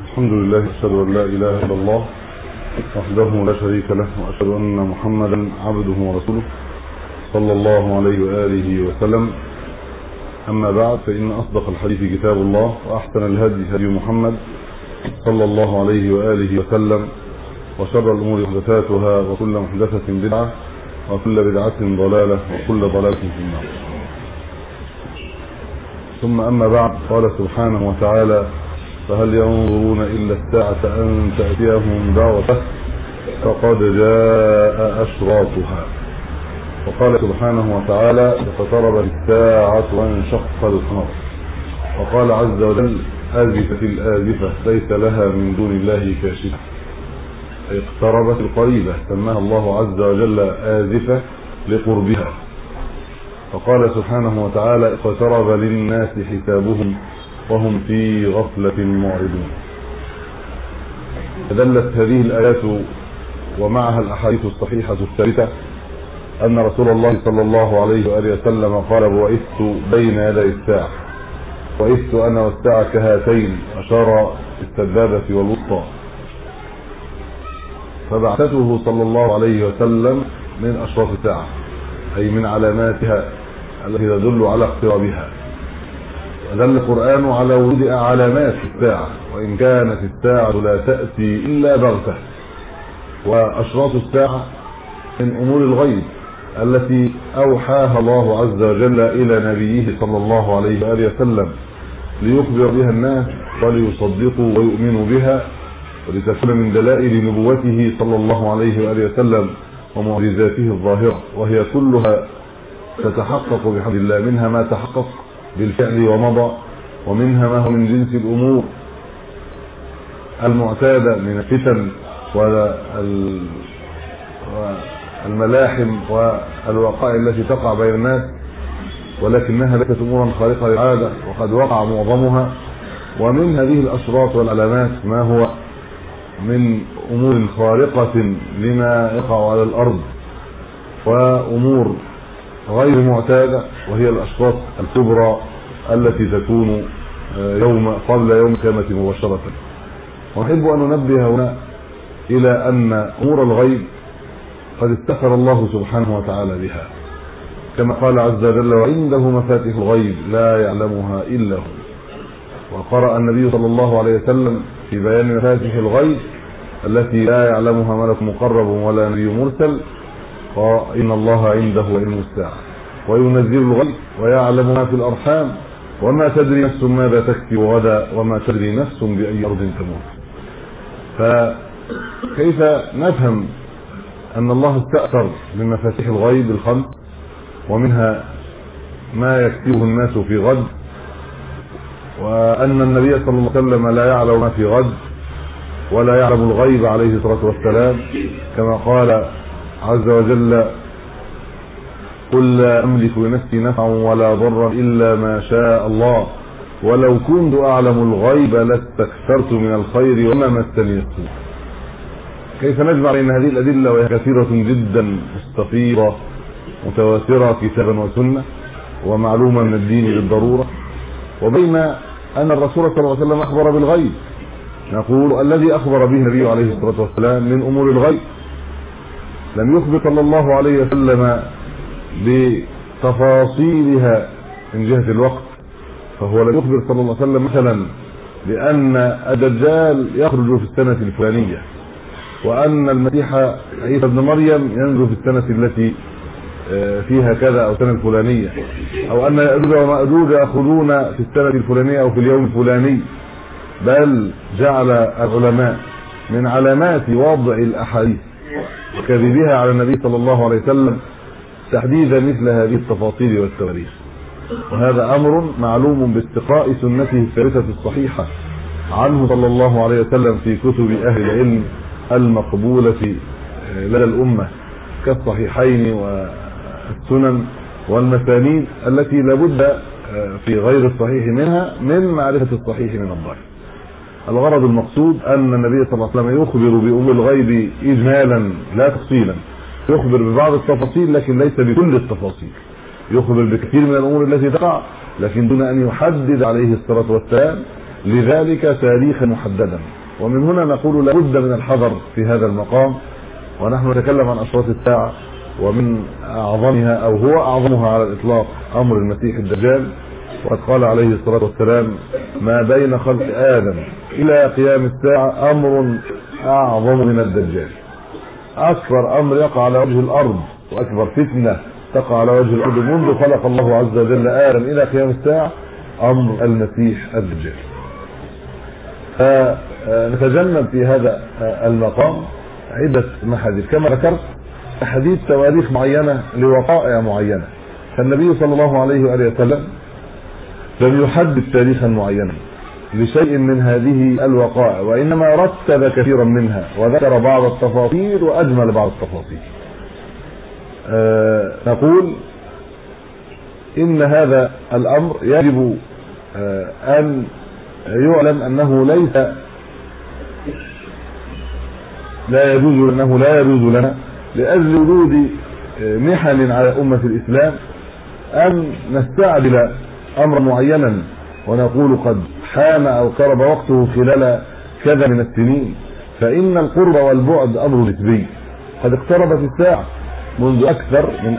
الحمد لله، أشهد أن لا إله إلا الله وحده لا شريك له، وأشهد أن محمدا عبده ورسوله صلى الله عليه وآله وسلم. أما بعد، فإن أصدق الحديث كتاب الله، وأحسن الهدي هدي محمد صلى الله عليه وآله وسلم، وشر الأمور محدثاتها، وكل محدثة بدعة، وكل بدعة ضلالة، وكل ضلالة في النار. ثم أما بعد، قال سبحانه وتعالى: فهل ينظرون إلا الساعة أن تأتيهم بغتة فقد جاء أشراطها. وقال سبحانه وتعالى: اقتربت الساعة وانشق القمر. وقال عز وجل: آزفت الآزفة ليس لها من دون الله كاشفة. اقتربت القريبة، سماها الله عز وجل آزفة لقربها. وقال سبحانه وتعالى: اقترب للناس حسابهم وهم في غفلة معرضون. دلت هذه الآيات ومعها الأحاديث الصحيحة الثابتة أن رسول الله صلى الله عليه وآله وسلم قال: بعثت بين يدي الساعة، بعثت أنا والساعة كهاتين، أشار السبابة والوسطى. فبعثته صلى الله عليه وسلم من أشراط الساعة، أي من علاماتها التي تدل على اقترابها. دل القرآن على وجود علامات الساعة، وإن كانت الساعة لا تأتي إلا بغتة. وأشراط الساعة من أمور الغيب التي أوحاها الله عز وجل إلى نبيه صلى الله عليه وآله وسلم ليخبر بها الناس وليصدقوا ويؤمنوا بها، ولتكون من دلائل نبوته صلى الله عليه وآله وسلم ومعجزاته الظاهرة، وهي كلها تتحقق بحمد الله. منها ما تحقق بالفعل ومضى، ومنها ما هو من جنس الأمور المعتادة من الفتن والملاحم والوقائع التي تقع بين الناس، ولكنها ليست أمورا خارقة للعادة، وقد وقع معظمها. ومن هذه الأشراط والعلامات ما هو من أمور خارقة لما يقع على الأرض، وأمور غير معتادة، وهي الأشراط الكبرى التي تكون قبل يوم القيامة مباشرة. ونحب أن ننبه هنا إلى أن أمور الغيب قد استأثر الله سبحانه وتعالى بها، كما قال عز وجل: وعنده مفاتيح الغيب لا يعلمها إلا هو. وقرأ النبي صلى الله عليه وسلم في بيان مفاتيح الغيب التي لا يعلمها ملك مقرب ولا نبي مرسل: إن الله عنده علم الساعة وينزل الغيب ويعلم ما في الأرحام وما تدري نفس ماذا تكسب غدا وما تدري نفس بأي أرض تموت. فكيف نفهم أن الله استأثر من مفاتيح الغيب الخمس، ومنها ما يكتبه الناس في غد، وأن النبي صلى الله عليه وسلم لا يعلم ما في غد ولا يعلم الغيب عليه الصلاة والسلام، كما قال عز وجل: قل لا أملك لنفسي نفعا ولا ضرا إلا ما شاء الله ولو كنت أعلم الغيب لاستكثرت من الخير وما مسني السوء. كيف نجمع بين هذه الأدلة وهي كثيرة جدا مستفيضة متواترة كتابا وسنة ومعلومة من الدين بالضرورة، وبين أن الرسول صلى الله عليه وسلم أخبر بالغيب؟ نقول: الذي أخبر به النبي عليه الصلاة والسلام من أمور الغيب لم يخبر صلى الله عليه وسلم بتفاصيلها من جهة الوقت. فهو لم يخبر صلى الله عليه وسلم مثلا بأن الدجال يخرج في السنة الفلانية، وأن المسيح عيسى ابن مريم ينزل في السنة التي فيها كذا أو السنة الفلانية، أو أن يأجوج ومأجوج يخرجون في السنة الفلانية أو في اليوم الفلاني. بل جعل العلماء من علامات وضع الأحاديث وكذبها على النبي صلى الله عليه وسلم تحديد مثل هذه التفاصيل والتواريخ. وهذا أمر معلوم باستقراء سنته الثابتة الصحيحة عنه صلى الله عليه وسلم في كتب أهل العلم المقبولة لدى الأمة كالصحيحين والسنن والمسانيد التي لابد في غير الصحيح منها من معرفة الصحيح من الضعيف. الغرض المقصود أن النبي صلى الله عليه وسلم يخبر بأمور الغيب إجمالا لا تفصيلا، يخبر ببعض التفاصيل لكن ليس بكل التفاصيل، يخبر بكثير من الأمور التي تقع لكن دون أن يحدد عليه الصلاة والسلام لذلك تاريخا محددا. ومن هنا نقول لابد من الحذر في هذا المقام، ونحن نتكلم عن أشراط الساعة، ومن أعظمها أو هو أعظمها على الإطلاق أمر المسيح الدجال. وقد قال عليه الصلاة والسلام: ما بين خلق آدم إلى قيام الساعة أمر أعظم من الدجال. أكبر أمر يقع على وجه الأرض وأكبر فتنة تقع على وجه الأرض منذ خلق الله عز وجل آدم إلى قيام الساعة أمر المسيح الدجال. فنتجنب في هذا المقام عدة محاديث كما ذكرت، حديث تواريخ معينة لوقائع معينة، فالنبي صلى الله عليه وآله وسلم لم يحدد تاريخا معينا لشيء من هذه الوقائع، وإنما رتب كثيرا منها وذكر بعض التفاصيل وأجمل بعض التفاصيل. نقول إن هذا الأمر يجب أن يعلم أنه لا يجوز لنا لأجل وجود محن على أمة الإسلام أن نستعجل أمرا معينا ونقول قد حان أو قرب وقته خلال كذا من السنين، فإن القرب والبعد أمر نسبي. قد اقتربت الساعة منذ أكثر من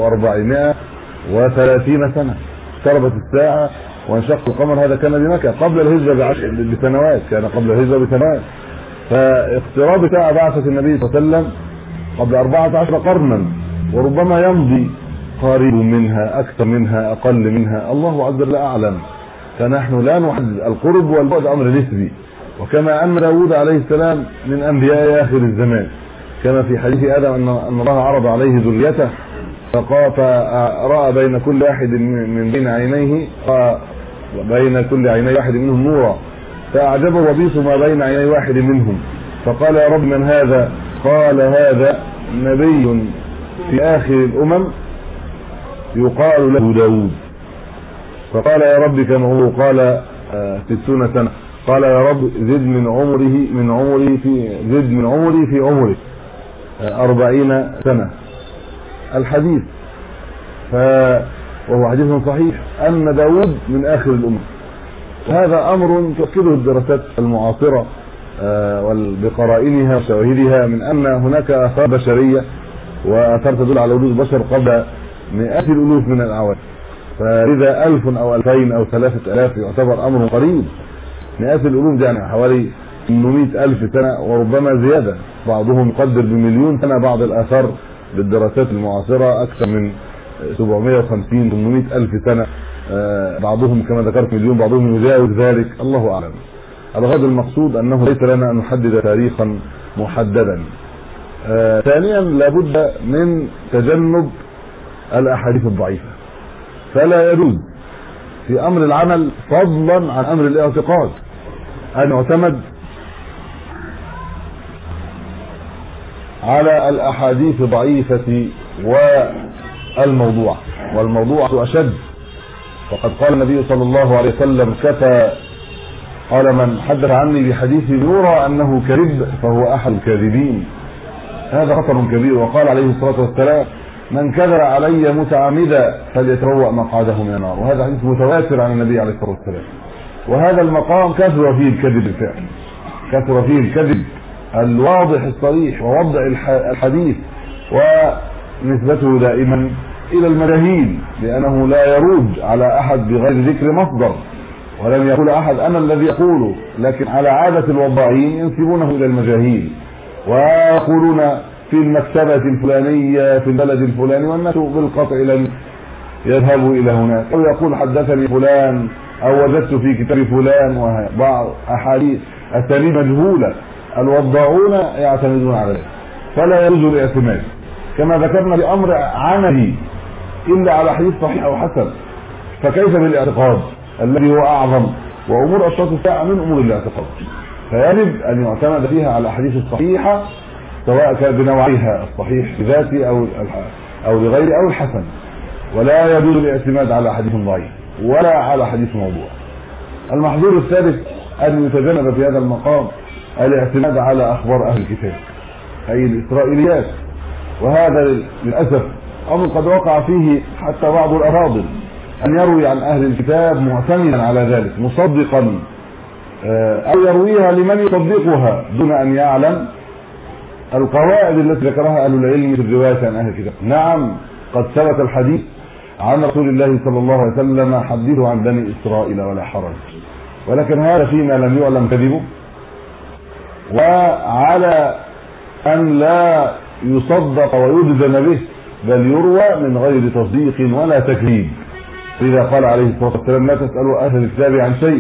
1430 سنة، اقتربت الساعة وانشق القمر. هذا كان بمكة قبل الهجرة بسنوات، كان قبل الهجرة بسنوات. فاقتراب الساعة بعثة النبي صلى الله عليه وسلم قبل 14 قرنا، وربما يمضي قريب منها، أكثر منها، أقل منها، الله عز وجل أعلم. فنحن لا نحدد، القرب والبعد أمر نسبي. وكما أن داود عليه السلام من أنبياء آخر الزمان، كما في حديث آدم أن الله عرض عليه ذريته فرأى بين كل واحد من بين عينيه، بين كل عيني واحد منهم نورا، فأعجبه وبيص ما بين عيني واحد منهم، فقال: يا رب من هذا؟ قال: هذا نبي في آخر الأمم يقال له داود. فقال: يا رب كم هو؟ قال: 60 سنة. قال: يا رب زد من عمري في عمره 40 سنة. الحديث وهو حديث صحيح أن داود من آخر الأمة. هذا أمر تؤكده الدراسات المعاصرة بقرائنها وشواهدها من أن هناك آثار بشرية وآثار تدل على وجود البشر قبل مئات الألوف من الأعوام، فإذا 1000 أو 2000 أو 3000 يعتبر أمر قريب. مئات الألوف يعني حوالي 800,000 سنة وربما زيادة، بعضهم يقدر بمليون سنة. بعض الآثار بالدراسات المعاصرة أكثر من 750-800,000 سنة، بعضهم كما ذكرت مليون، بعضهم يجاوز ذلك، الله أعلم. الغرض المقصود أنه ليس لنا أن نحدد تاريخا محددا. ثانيا لابد من تجنب الأحاديث الضعيفة، فلا يجوز في أمر العمل فضلا عن أمر الاعتقاد أن يعتمد على الأحاديث الضعيفة والموضوع أشد. وقد قال النبي صلى الله عليه وسلم: كفى، قال من حدث عني بحديث يرى أنه كذب فهو أحد الكاذبين. هذا خطر كبير. وقال عليه الصلاة والسلام: من كذب علي متعمدا فليتبوأ مقعده من النار. وهذا حديث متواتر عن النبي عليه الصلاة والسلام. وهذا المقام كثر فيه الكذب بالفعل، كثر فيه الكذب الواضح الصريح، ووضع الحديث ونسبته دائما إلى المجاهيل، لأنه لا يروج على أحد بغير ذكر مصدر، ولم يقول أحد أنا الذي أقوله، لكن على عادة الوضاعين ينسبونه إلى المجاهيل ويقولون في المكتبة الفلانية في البلد الفلاني، والناس بالقطع لن يذهبوا إلى هناك، أو يقول حدثني فلان أو وجدت في كتاب فلان، وبعض أحاديث أساليب مجهولة. الوضاعون يعتمدون على ذلك، فلا يجوز الاعتماد كما ذكرنا بأمر عملي إلا على حديث صحيح أو حسن، فكيف بالاعتقاد الذي هو أعظم؟ وأمور أشراط الساعة من أمور الاعتقاد، فيجب أن يعتمد فيها على الأحاديث الصحيحة سواء كان بنوعها الصحيح بذاته أو لغيره أو الحسن، ولا يجوز الاعتماد على حديث ضعيف ولا على حديث موضوع. المحظور الثالث أن يتجنب في هذا المقام الاعتماد على أخبار أهل الكتاب أي الإسرائيليات، وهذا للأسف أمر قد وقع فيه حتى بعض الأفاضل، أن يروي عن أهل الكتاب معتمدا على ذلك، مصدقا أو يرويها لمن يصدقها دون أن يعلم القواعد التي ذكرها أهل العلم في الرواية عن أهل الكتاب. نعم قد ثبت الحديث عن رسول الله صلى الله عليه وسلم حدثه عن بني إسرائيل ولا حرج، ولكن هذا فيما لم يعلم كذبه، وعلى أن لا يصدق ويجزم به، بل يروى من غير تصديق ولا تكذيب. إذا قال عليه الصلاة والسلام لا تسألوا أهل الكتاب عن شيء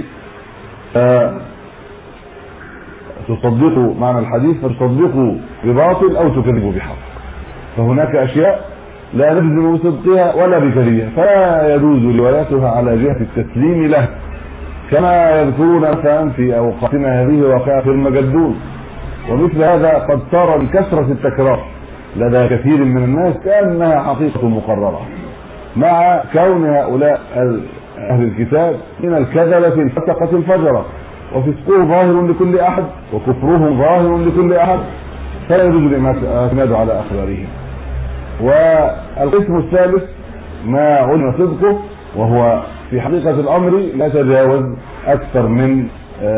تصدقوا معنى الحديث، فتصدقوا بباطل أو تكذبوا بحق. فهناك أشياء لا نجزم بصدقها ولا بكذبها، فلا يجوز روايتها على جهة التسليم له، كما يذكرون مثلا في أوقاتنا هذه واقعة في المجدون. ومثل هذا قد صار بكثرة التكرار لدى كثير من الناس كأنها حقيقة مقررة، مع كون هؤلاء أهل الكتاب من الكذبة الفسقة الفجرة، وفسقهم ظاهر لكل أحد وكفرهم ظاهر لكل أحد، فلا يجوز الاعتماد على أخبارهم. والقسم الثالث ما علم صدقه، وهو في حقيقة الأمر لا تجاوز أكثر من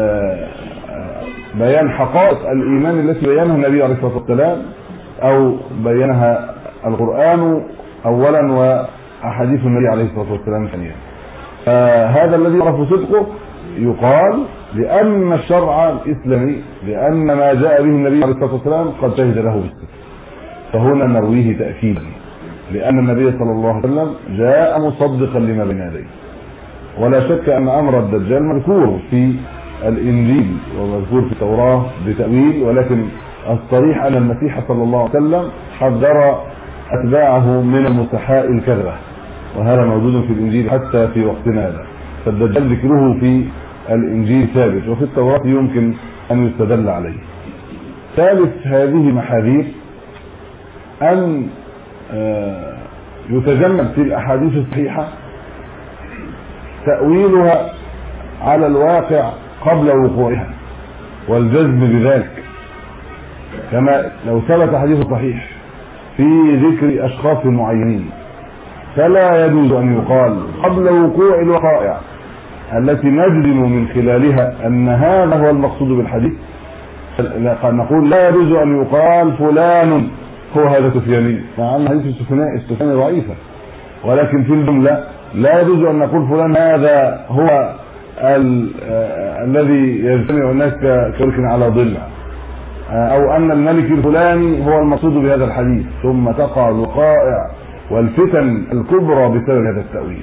بيان حقائق الإيمان التي بيانها النبي عليه الصلاة والسلام أو بيانها القرآن أولا وأحاديث النبي عليه الصلاة والسلام ثانيا. هذا الذي يعرف صدقه يقال لأن الشرع الإسلامي، لأن ما جاء به النبي عليه الصلاة والسلام قد شهد له بالصدق، فهنا نرويه تأكيدا، لأن النبي صلى الله عليه وسلم جاء مصدقا لما بين يديه. ولا شك أن أمر الدجال مذكور في الإنجيل ومذكور في التوراة بتأويل، ولكن الصريح أن المسيح صلى الله عليه وسلم حذر أتباعه من المسحاء الكذبة، وهذا موجود في الإنجيل حتى في وقتنا هذا. فالدجال ذكره في الإنجيل ثابت، وفي التوراة يمكن أن يستدل عليه. ثالث هذه محاذير أن يتجنب في الأحاديث الصحيحة تأويلها على الواقع قبل وقوعها والجزم بذلك، كما لو ثبت حديث صحيح في ذكر أشخاص معينين فلا يجوز أن يقال قبل وقوع الوقائع التي نجزم من خلالها أن هذا هو المقصود بالحديث. نقول لا يجوز أن يقال فلان هو هذا سفياني، مع أن حديث السفياني ضعيفة، ولكن في الجملة لا يجوز أن نقول فلان هذا هو الذي يجتمع الناس كرك على ضلع، أو أن الملك الفلاني هو المقصود بهذا الحديث، ثم تقع الوقائع والفتن الكبرى بسبب هذا التأويل.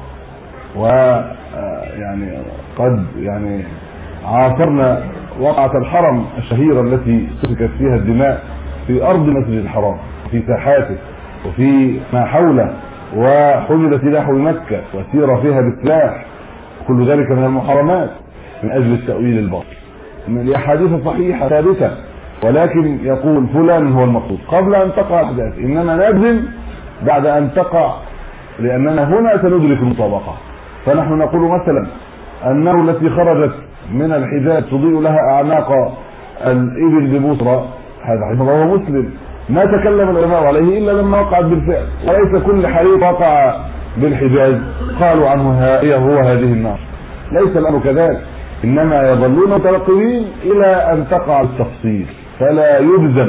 ويعني قد عاصرنا وقعة الحرم الشهيرة التي سفكت فيها الدماء في أرض مسجد الحرام، في ساحاته وفي ما حوله، وحمل سلاح بمكة وسير فيها بالسلاح، كل ذلك من المحرمات من أجل التأويل الباطل. من الأحاديث الصحيحة ثابتة، ولكن يقول فلان هو المقصود قبل أن تقع الأحداث، إنما نجزم بعد أن تقع، لأننا هنا سندرك المطابقة. فنحن نقول مثلا أنه التي خرجت من الحجاز تضيء لها أعناق الإبل ببصرة، هذا حديث رواه مسلم، ما تكلم العلماء عليه إلا لما وقعت بالفعل، وليس كل حريق وقع بالحجاز قالوا عنه هو هذه النار، ليس الأمر كذلك، إنما يظلون مترقبين إلى أن تقع التفصيل، فلا يلزم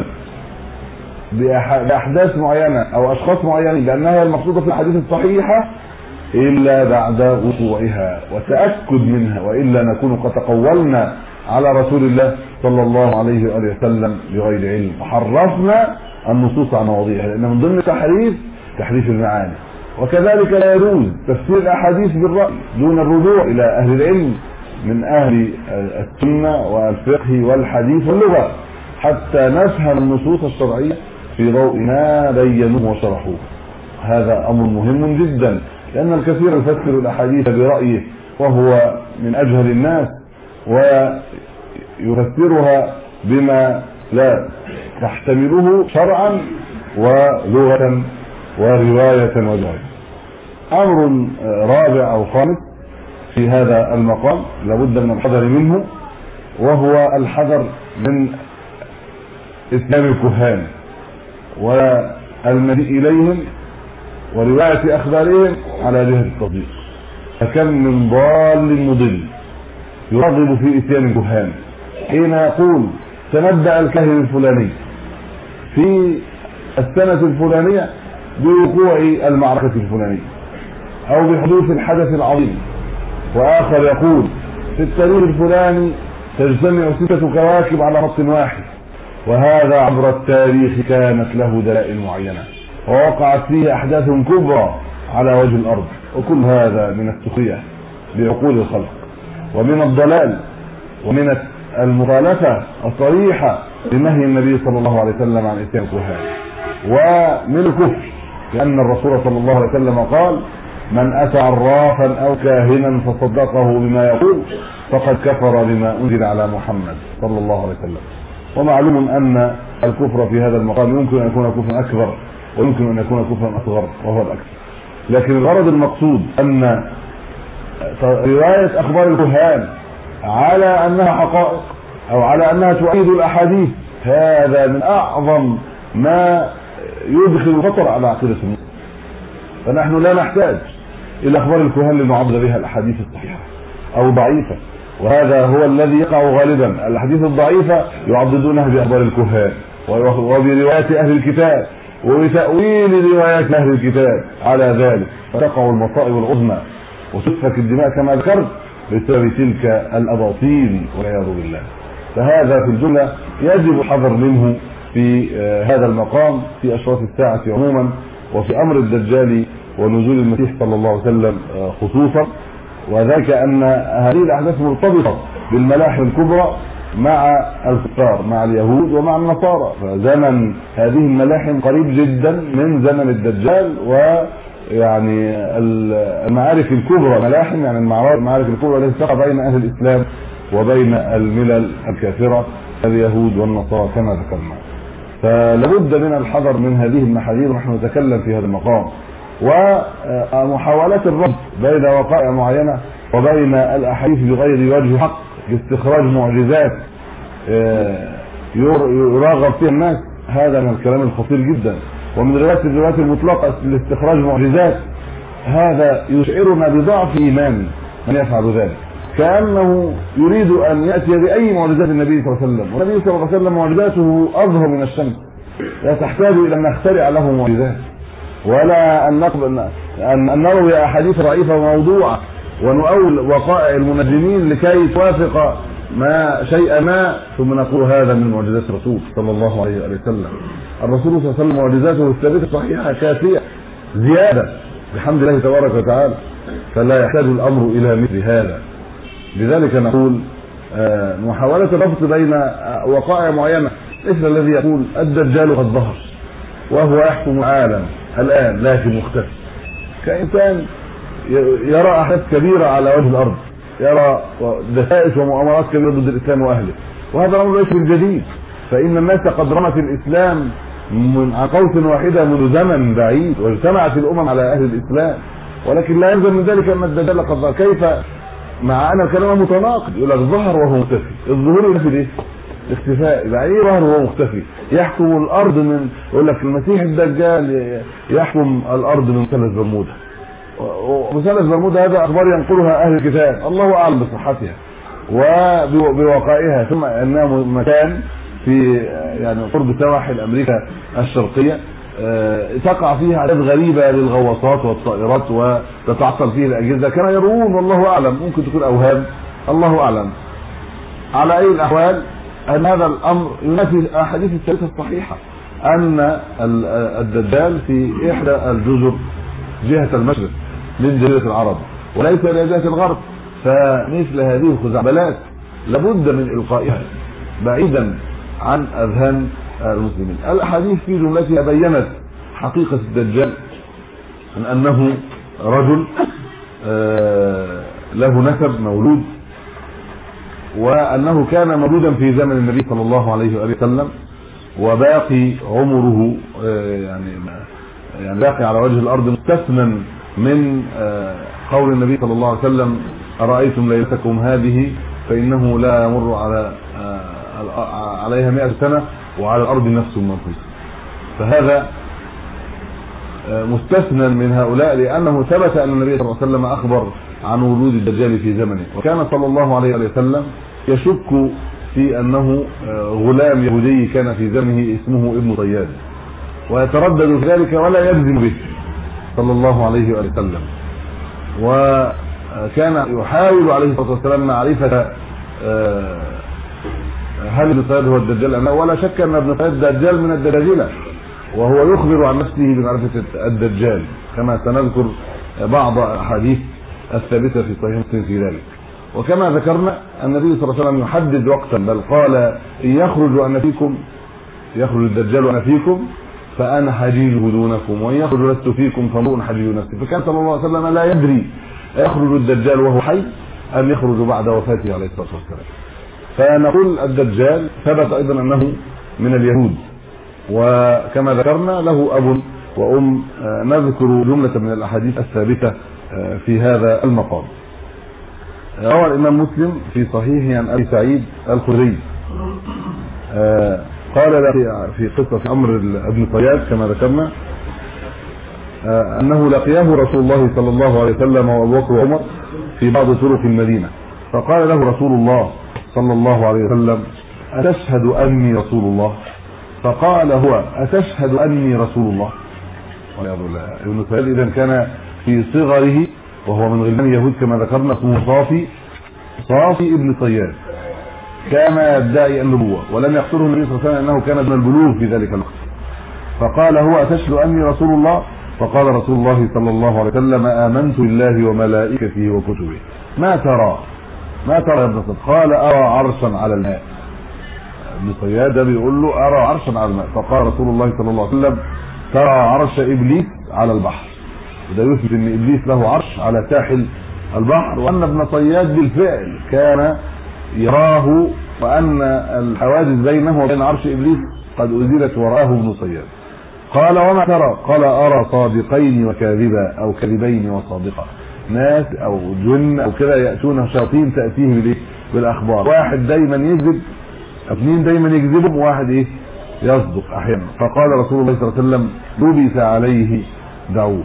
بأحداث معينة أو أشخاص معينين لأنها المقصودة في الحديث الصحيحة إلا بعد وقوعها وتأكد منها، وإلا نكون قد تقولنا على رسول الله صلى الله عليه وآله وسلم بغير علم، وحرفنا النصوص عن مواضيعها، لأن من ضمن تحريف المعاني. وكذلك لا يجوز تفسير الأحاديث بالرأي دون الرجوع إلى أهل العلم من أهل السنة والفقه والحديث واللغة حتى نفهم النصوص الشرعية في ضوء ما بينوه وشرحوه. هذا أمر مهم جدا، لأن الكثير يفسر الأحاديث برأيه وهو من أجهل الناس، ويفسرها بما لا تحتمله شرعا ولغة ورواية ودعاية. أمر رابع أو خامس في هذا المقام لابد من الحذر منه، وهو الحذر من إسلام الكهان والمجيء إليهم ورواية أخبارهم على جهة التصديق. فكم من ضال مضل يرغب في اتيان الكهان حين يقول تنبأ الكاهن الفلاني في السنة الفلانية بوقوع المعركة الفلانية او بحدوث الحدث العظيم، واخر يقول في التاريخ الفلاني تجتمع 6 كواكب على خط واحد، وهذا عبر التاريخ كانت له دلائل معينة ووقعت فيه احداث كبرى على وجه الارض. وكل هذا من السخرية بعقول الخلق ومن الضلال ومن المخالفة الصريحة لنهي النبي صلى الله عليه وسلم عن اتيان الكهان، ومن الكفر، لأن الرسول صلى الله عليه وسلم قال من أتى عرافا أو كاهنا فصدقه بما يقول فقد كفر بما أنزل على محمد صلى الله عليه وسلم. ومعلوم أن الكفر في هذا المقام يمكن أن يكون كفرا أكبر ويمكن أن يكون كفرا أصغر وهو الأكثر، لكن الغرض المقصود أن رواية أخبار الكهان على أنها حقائق أو على أنها تؤيد الأحاديث هذا من أعظم ما يدخل الخطر على عقيدة المسلم. فنحن لا نحتاج إلى أخبار الكهان لنعضد بها الأحاديث الصحيحة أو ضعيفة، وهذا هو الذي يقع غالبا. الأحاديث الضعيفة يعضدونها بأخبار الكهان وبروايات أهل الكتاب وبتأويل روايات أهل الكتاب على ذلك، فتقع المصائب العظمى وتسفك الدماء كما ذكرت بسبب تلك الأباطيل والعياذ بالله. فهذا في الجملة يجب الحذر منه في هذا المقام في أشراط الساعة عموما، وفي أمر الدجال ونزول المسيح صلى الله عليه وسلم خصوصا، وذلك أن هذه الأحداث مرتبطة بالملاحم الكبرى مع الكفار، مع اليهود ومع النصارى. فزمن هذه الملاحم قريب جدا من زمن الدجال، ويعني المعارك الكبرى ملاحم يعني المعارك الكبرى التي تقع بين أهل الإسلام وبين الملل الكافرة اليهود والنصارى كما ذكرنا. فلابد من الحذر من هذه المحاذير ونحن نتكلم في هذا المقام، ومحاولات الربط بين وقائع معينة وبين الأحاديث بغير وجه حق لاستخراج معجزات يراغب فيها الناس، هذا من الكلام الخطير جدا. ومن الروايات المطلقة لاستخراج معجزات، هذا يشعرنا بضعف إيمان من يفعل ذلك، كأنه يريد أن يأتي بأي معجزات النبي صلى الله عليه وسلم، والنبي صلى الله عليه وسلم معجزاته أظهر من الشمس، لا تحتاج إلى أن نخترع له معجزات، ولا أن نروي أحاديث ضعيفة وموضوعة ونؤول وقائع المنجمين لكي توافق شيئا ما ثم نقول هذا من معجزات الرسول صلى الله عليه وسلم. الرسول صلى الله عليه وسلم معجزاته الثابتة الصحيحة كافية زيادة بحمد الله تبارك وتعالى، فلا يحتاج الأمر إلى مثل هذا. لذلك نقول محاولة الربط بين وقائع معينة، مثل الذي يقول الدجال قد ظهر وهو يحكم العالم الآن لكن مختفي، كإنسان يرى أحداث كبيرة على وجه الأرض، يرى دسائس ومؤامرات كبيرة ضد الإسلام وأهله، وهذا الأمر ليس بالجديد، فإن الناس قد رمت الإسلام من قوس واحدة منذ زمن بعيد، واجتمعت الأمم على أهل الإسلام، ولكن لا يلزم من ذلك أن الدجال قد ظهر. كيف مع أن الكلام متناقض؟ يقول لك ظهر وهو مختفي، الظهور ينفي ايه؟ الاختفاء. يبقى ايه ظهر وهو مختفي؟ يحكم الأرض من، يقول لك المسيح الدجال يحكم الأرض من مثلث برمودا، ومثلث برمودا هذا أخبار ينقلها أهل الكتاب الله أعلم بصحتها وبوقائها، ثم أنه مكان في يعني قرب سواحل أمريكا الشرقية تقع فيها أعداد غريبة للغواصات والطائرات وتتعطل فيه الأجهزة كما يروون، والله أعلم، ممكن تكون أوهام الله أعلم. على أي الأحوال أن هذا الأمر ينافي الأحاديث الثابتة الصحيحة أن الدجال في إحدى الجزر جهة المشرق من جزيرة العرب وليس إلى جهة الغرب، فمثل هذه الخزعبلات لابد من إلقائها بعيدا عن أذهان المسلمين. الأحاديث في جملتها بيّنت حقيقة الدجال من أنه رجل له نسب مولود، وأنه كان مولودا في زمن النبي صلى الله عليه وآله وسلم، وباقي عمره يعني باقي على وجه الأرض مستثنى من قول النبي صلى الله عليه وسلم أرأيتم ليلتكم هذه فإنه لا يمر عليها 100 سنة وعلى الأرض نفس منفوس. فهذا مستثنى من هؤلاء، لأنه ثبت أن النبي صلى الله عليه وسلم أخبر عن وجود الدجال في زمنه. وكان صلى الله عليه وسلم يشك في أنه غلام يهودي كان في زمنه اسمه ابن صياد، ويتردد في ذلك ولا يجزم به صلى الله عليه وسلم. وكان يحاول عليه الصلاة والسلام معرفة هل ابن صياد هو الدجال أم لا، ولا شك أن ابن صياد دجال من الدجاجلة، وهو يخبر عن نفسه بمعرفة الدجال كما سنذكر بعض أحاديث الثابتة في صحيح مسلم في ذلك. وكما ذكرنا النبي صلى الله عليه وسلم يحدد وقتا، بل قال إن يخرج الدجال وأنا فيكم فأنا حجيجه دونكم، وإن يخرج لست فيكم فامرؤ حجيج نفسه. فكان صلى الله عليه وسلم لا يدري يخرج الدجال وهو حي أم يخرج بعد وفاته عليه الصلاة والسلام. فنقول الدجال ثبت أيضا أنه من اليهود، وكما ذكرنا له أب وأم. نذكر جملة من الأحاديث الثابتة في هذا المقام. روى الإمام مسلم في صحيحه عن أبي سعيد الخدري قال في قصة أمر ابن صياد كما ذكرنا أنه لقيه رسول الله صلى الله عليه وسلم وأبو بكر وعمر في بعض طرق المدينة، فقال له رسول الله صلى الله عليه وسلم أتشهد أني رسول الله؟ فقال هو أتشهد أني رسول الله؟ والعياذ بالله. ابن صياد إذا كان في صغره وهو من غلمان اليهود كما ذكرنا، اسمه صافي ابن صياد، كان يدعي النبوة ولم يقتله النبي صلى الله عليه وسلم أنه كان من البلوغ في ذلك الوقت. فقال هو أتشهد أني رسول الله؟ فقال رسول الله صلى الله عليه وسلم آمنت بالله وملائكته وكتبه. ما ترى يا ابن صياد؟ قال أرى عرشا على الماء. ابن صياد بيقول له أرى عرشا على الماء. فقال رسول الله صلى الله عليه وسلم ترى عرش إبليس على البحر. وده يثبت أن إبليس له عرش على ساحل البحر، وأن ابن صياد بالفعل كان يراه، وأن الحواجز بينه وبين عرش إبليس قد أزيلت وراه ابن صياد. قال وما ترى؟ قال أرى صادقين وكاذبا أو كاذبين وصادقا، ناس أو جن أو كده يأتون شياطين تأتيه بالأخبار، واحد دايما يكذب، اثنين دايما يكذبهم، واحد يصدق أحيانا. فقال رسول الله صلى الله عليه وسلم لبس عليه دعوه.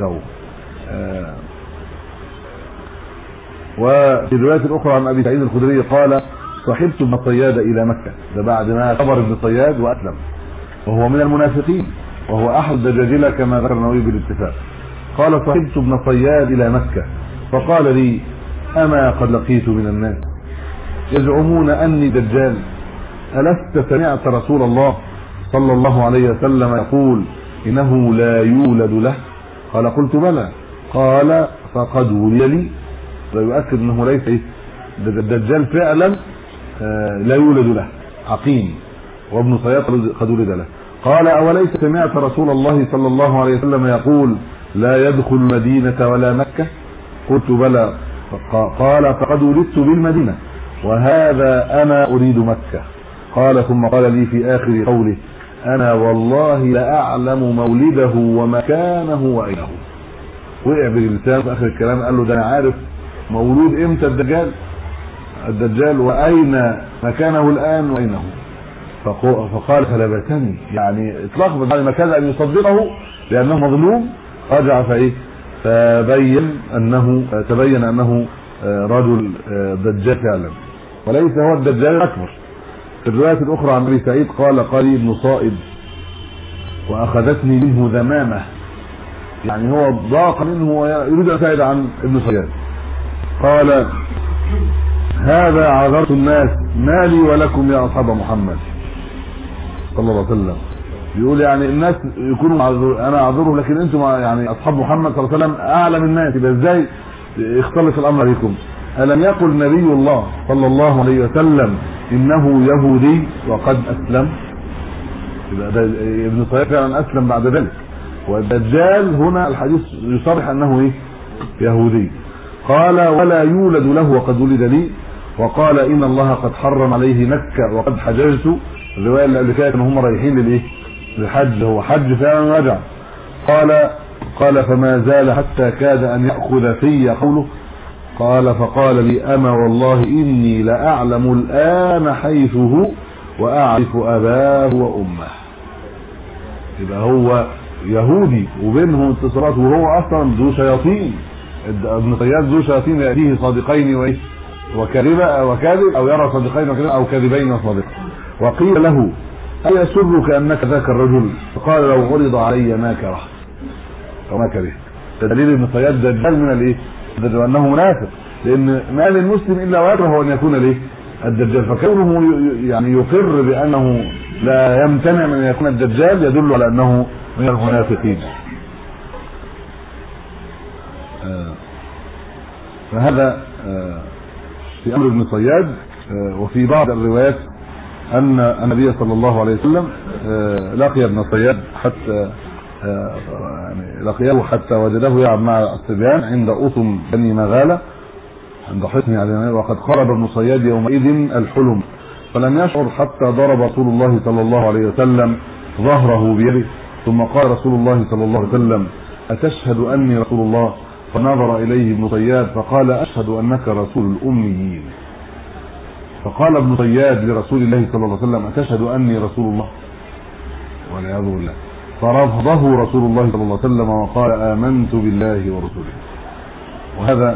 وفي الرواية الأخرى عن أبي سعيد الخدري قال صحبت ابن صياد إلى مكة، ده بعد ما كبر ابن صياد وأسلم، وهو من المنافقين وهو أحد الدجاجلة كما ذكر النووي بالاتفاق. قال صحبت ابن صياد إلى مكة فقال لي أما قد لقيت من الناس يزعمون أني دجال، ألست سمعت رسول الله صلى الله عليه وسلم يقول إنه لا يولد له؟ قال قلت بلى. قال فقد ولي لي، ويؤكد أنه ليس الدجال فعلا لا يولد له، عقيم، وابن صياد قد ولد له. قال أوليس سمعت رسول الله صلى الله عليه وسلم يقول لا يدخل المدينة ولا مكة؟ قلت بلى. قال فقد ولدت بالمدينة وهذا أنا أريد مكة. قال ثم قال لي في آخر قوله أنا والله لأعلم مولده ومكانه وأينه. وقع باللسان في آخر الكلام قال له ده أنا عارف مولود إمتى الدجال وأين مكانه الآن وأينه. فقال فلبثني، يعني اتلخبط بعد ما كان أن يصدقه لأنه مظلوم، رجع تبين أنه رجل دجال فعلا وليس هو الدجال الأكبر. في الرواية الأخرى عن أبي سعيد قال لي ابن صائد وأخذتني منه ذمامة، يعني هو ضاق منه ويريد أن يبتعد عن ابن صياد. قال هذا عذرت الناس ما لي ولكم يا أصحاب محمد صلى الله عليه وسلم. بيقول يعني الناس يكونوا أنا أعذره، لكن أنتم يعني أصحاب محمد صلى الله عليه وسلم أعلم الناس، يبقى إزاي يختلف الأمر عليكم؟ ألم يقل نبي الله صلى الله عليه وسلم إنه يهودي وقد أسلم؟ يبقى ابن صياد فعلا أسلم بعد ذلك، والدجال هنا الحديث يصرح أنه يهودي. قال ولا يولد له وقد ولد لي. وقال إن الله قد حرم عليه مكة وقد حججت. الرواية اللي قبل كده ان هم رايحين للحج، هو حج فعلا رجع. قال فما زال حتى كاد أن يأخذ في قوله. قال فقال لي أما والله إني لأعلم الآن حيثه وأعرف أباه وأمه. يبقى هو يهودي وبينهم اتصالات، وهو أصلا ذو شياطين ابن صياد ذو شياطين يأتيه صادقين وايه وكاذب او يرى صادقين وكاذب او كاذبين وصادقين. وقيل له أيسرك أنك ذاك الرجل؟ فقال لو عرض علي ما كرهت وما كرهت. دليل ابن صياد دجال من الايه؟ انه منافق، لان ما للمسلم الا ويكره ان يكون الايه؟ الدجال. فكونه يعني يقر بانه لا يمتنع من ان يكون الدجال يدل على انه من المنافقين. فهذا في امر ابن صياد. وفي بعض الروايات ان النبي صلى الله عليه وسلم لقي ابن صياد حتى يعني لقيه حتى وجده يلعب مع الصبيان عند أطم بني مغالة عند حصن يعني، وقد قرب ابن صياد يومئذ الحلم فلم يشعر حتى ضرب رسول الله صلى الله عليه وسلم ظهره بيده، ثم قال رسول الله صلى الله عليه وسلم أتشهد أني رسول الله؟ فنظر إليه ابن صياد فقال أشهد أنك رسول الأميين. فقال ابن صياد لرسول الله صلى الله عليه وسلم أتشهد أني رسول الله؟ والعياذ بالله. فرفضه رسول الله صلى الله عليه وسلم وقال آمنت بالله ورسوله. وهذا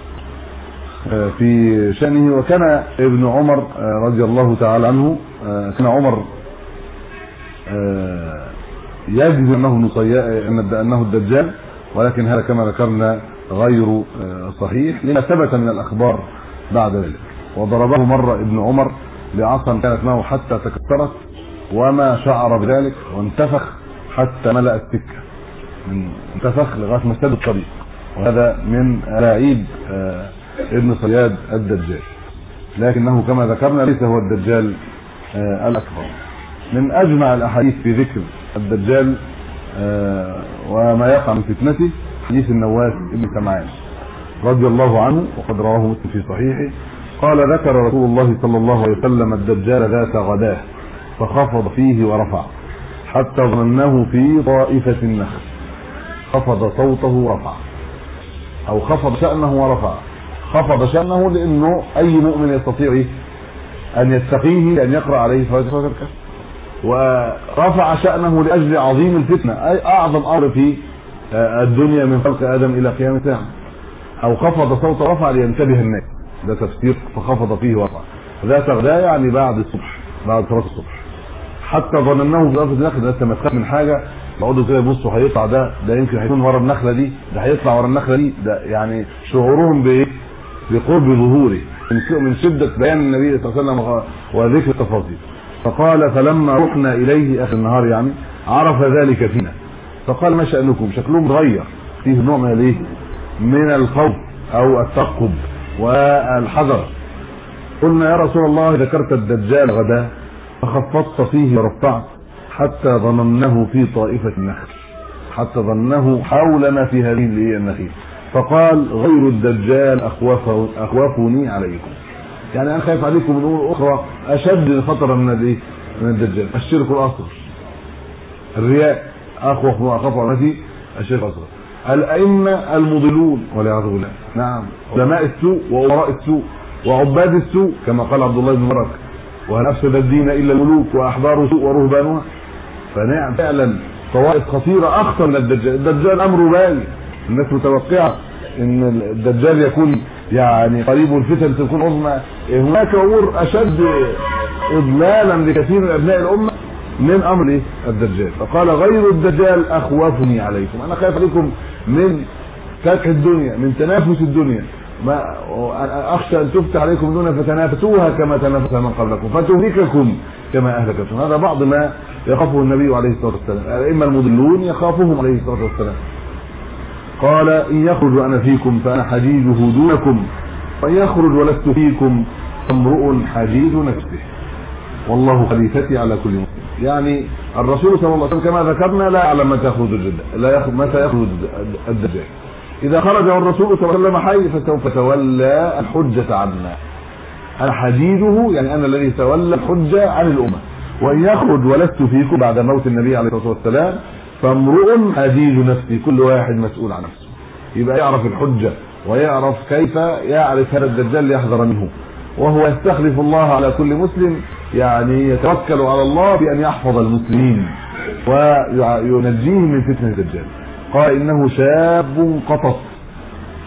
في شأنه. وكان ابن عمر رضي الله تعالى عنه، كان عمر يجزم أنه الدجال، ولكن هذا كما ذكرنا غير صحيح لما ثبت من الأخبار بعد ذلك. وضربه مرة ابن عمر بعصا كانت معه حتى تكسرت وما شعر بذلك، وانتفخ حتى ملأ السكة، انتفخ لغاية ما سد الطريق. وهذا من ألاعيب ابن صياد الدجال، لكنه كما ذكرنا ليس هو الدجال الأكبر. من أجمع الأحاديث في ذكر الدجال وما يقع من فتنته حديث النواس بن سمعان رضي الله عنه، وقد رواه مسلم في صحيحه قال ذكر رسول الله صلى الله عليه وسلم الدجال ذات غداه فخفض فيه ورفع حتى ظنناه في طائفة النخل. خفض صوته ورفع، او خفض شأنه ورفع. خفض شأنه لانه اي مؤمن يستطيع ان يتقيه لان يقرأ عليه فاتحة الكهف، ورفع شأنه لاجل عظيم الفتنة، اي اعظم امر في الدنيا من خلق ادم الى قيام الساعة. او خفض صوته ورفع لينتبه الناس، ده تفسير فخفض فيه ورفع. ذات غداء يعني بعد الصبح، بعد صلاة الصبح. حتى ظنناه في طائفة النخل، لسه ما تخاف من حاجة يقعدوا كده يبصوا هيطلع ده يمكن هيكون ورا النخلة دي، ده هيطلع ورا النخلة دي، ده يعني شعورهم بايه؟ بقرب ظهوره من شدة بيان النبي صلى الله عليه وسلم وذكر التفاصيل. فقال فلما رحنا اليه اخر النهار يعني عرف ذلك فينا فقال ما شأنكم؟ شكلهم اتغير، فيه نوع من الايه؟ من الخوف او الترقب والحذر. قلنا يا رسول الله ذكرت الدجال غدا فخفضت فيه ورفعت حتى ظنناه في طائفة النخل، حتى ظنه حولنا في هذه النخيل. فقال غير الدجال أخوفني عليكم، يعني أنا خايف عليكم من أمور أخرى أشد خطرا من الدجال. الشرك الأصغر، الرياء أخاف على الشرك الأصغر، الأئمة المضلون والعياذ بالله، نعم، علماء السوء وأمراء السوء وعباد السوء كما قال عبد الله بن مبارك وهل أفسد الدين إلا الملوك وأحبار سوء ورهبانها. فنعم فعلا طوائف خطيرة أخطر من الدجال. الدجال أمره باين، الناس متوقعة إن الدجال يكون يعني قريب الفتن تكون عظمى. هناك أمور أشد إضلالا لكثير من أبناء الأمة من أمر إيه؟ الدجال. فقال غير الدجال أخوفني عليكم، أنا خايف عليكم من فتح الدنيا، من تنافس الدنيا، ما أخشى أن تفتح عليكم دون فتنافسوها كما تنافسها من قبلكم فتهلككم كما أهلكتم. هذا بعض ما يخافه النبي عليه الصلاة والسلام. الأئمة المضلون يخافهم عليه الصلاة والسلام. قال إن يخرج أنا فيكم فأنا حديده دونكم، وإن يخرج ولست فيكم فامرؤ حديد نفسه والله خليفتي على كل مسلم. يعني الرسول صلى الله عليه وسلم كما ذكرنا لا يعلم متى يخرج الدجال، متى يخرج الدجال. إذا خرج الرسول صلى الله عليه وسلم حي فسوف تولى الحجة عنا. أنا حديده يعني أنا الذي تولى الحجة عن الأمة. وإن يخرج ولست فيكم بعد موت النبي عليه الصلاة والسلام فامرؤ حديد نفسه، كل واحد مسؤول عن نفسه. يبقى يعرف الحجة ويعرف كيف يعرف هذا الدجال ليحذر منه، وهو يستخلف الله على كل مسلم، يعني يتوكل على الله بأن يحفظ المسلمين وينجيهم من فتنة الدجال. قال إنه شاب قطط،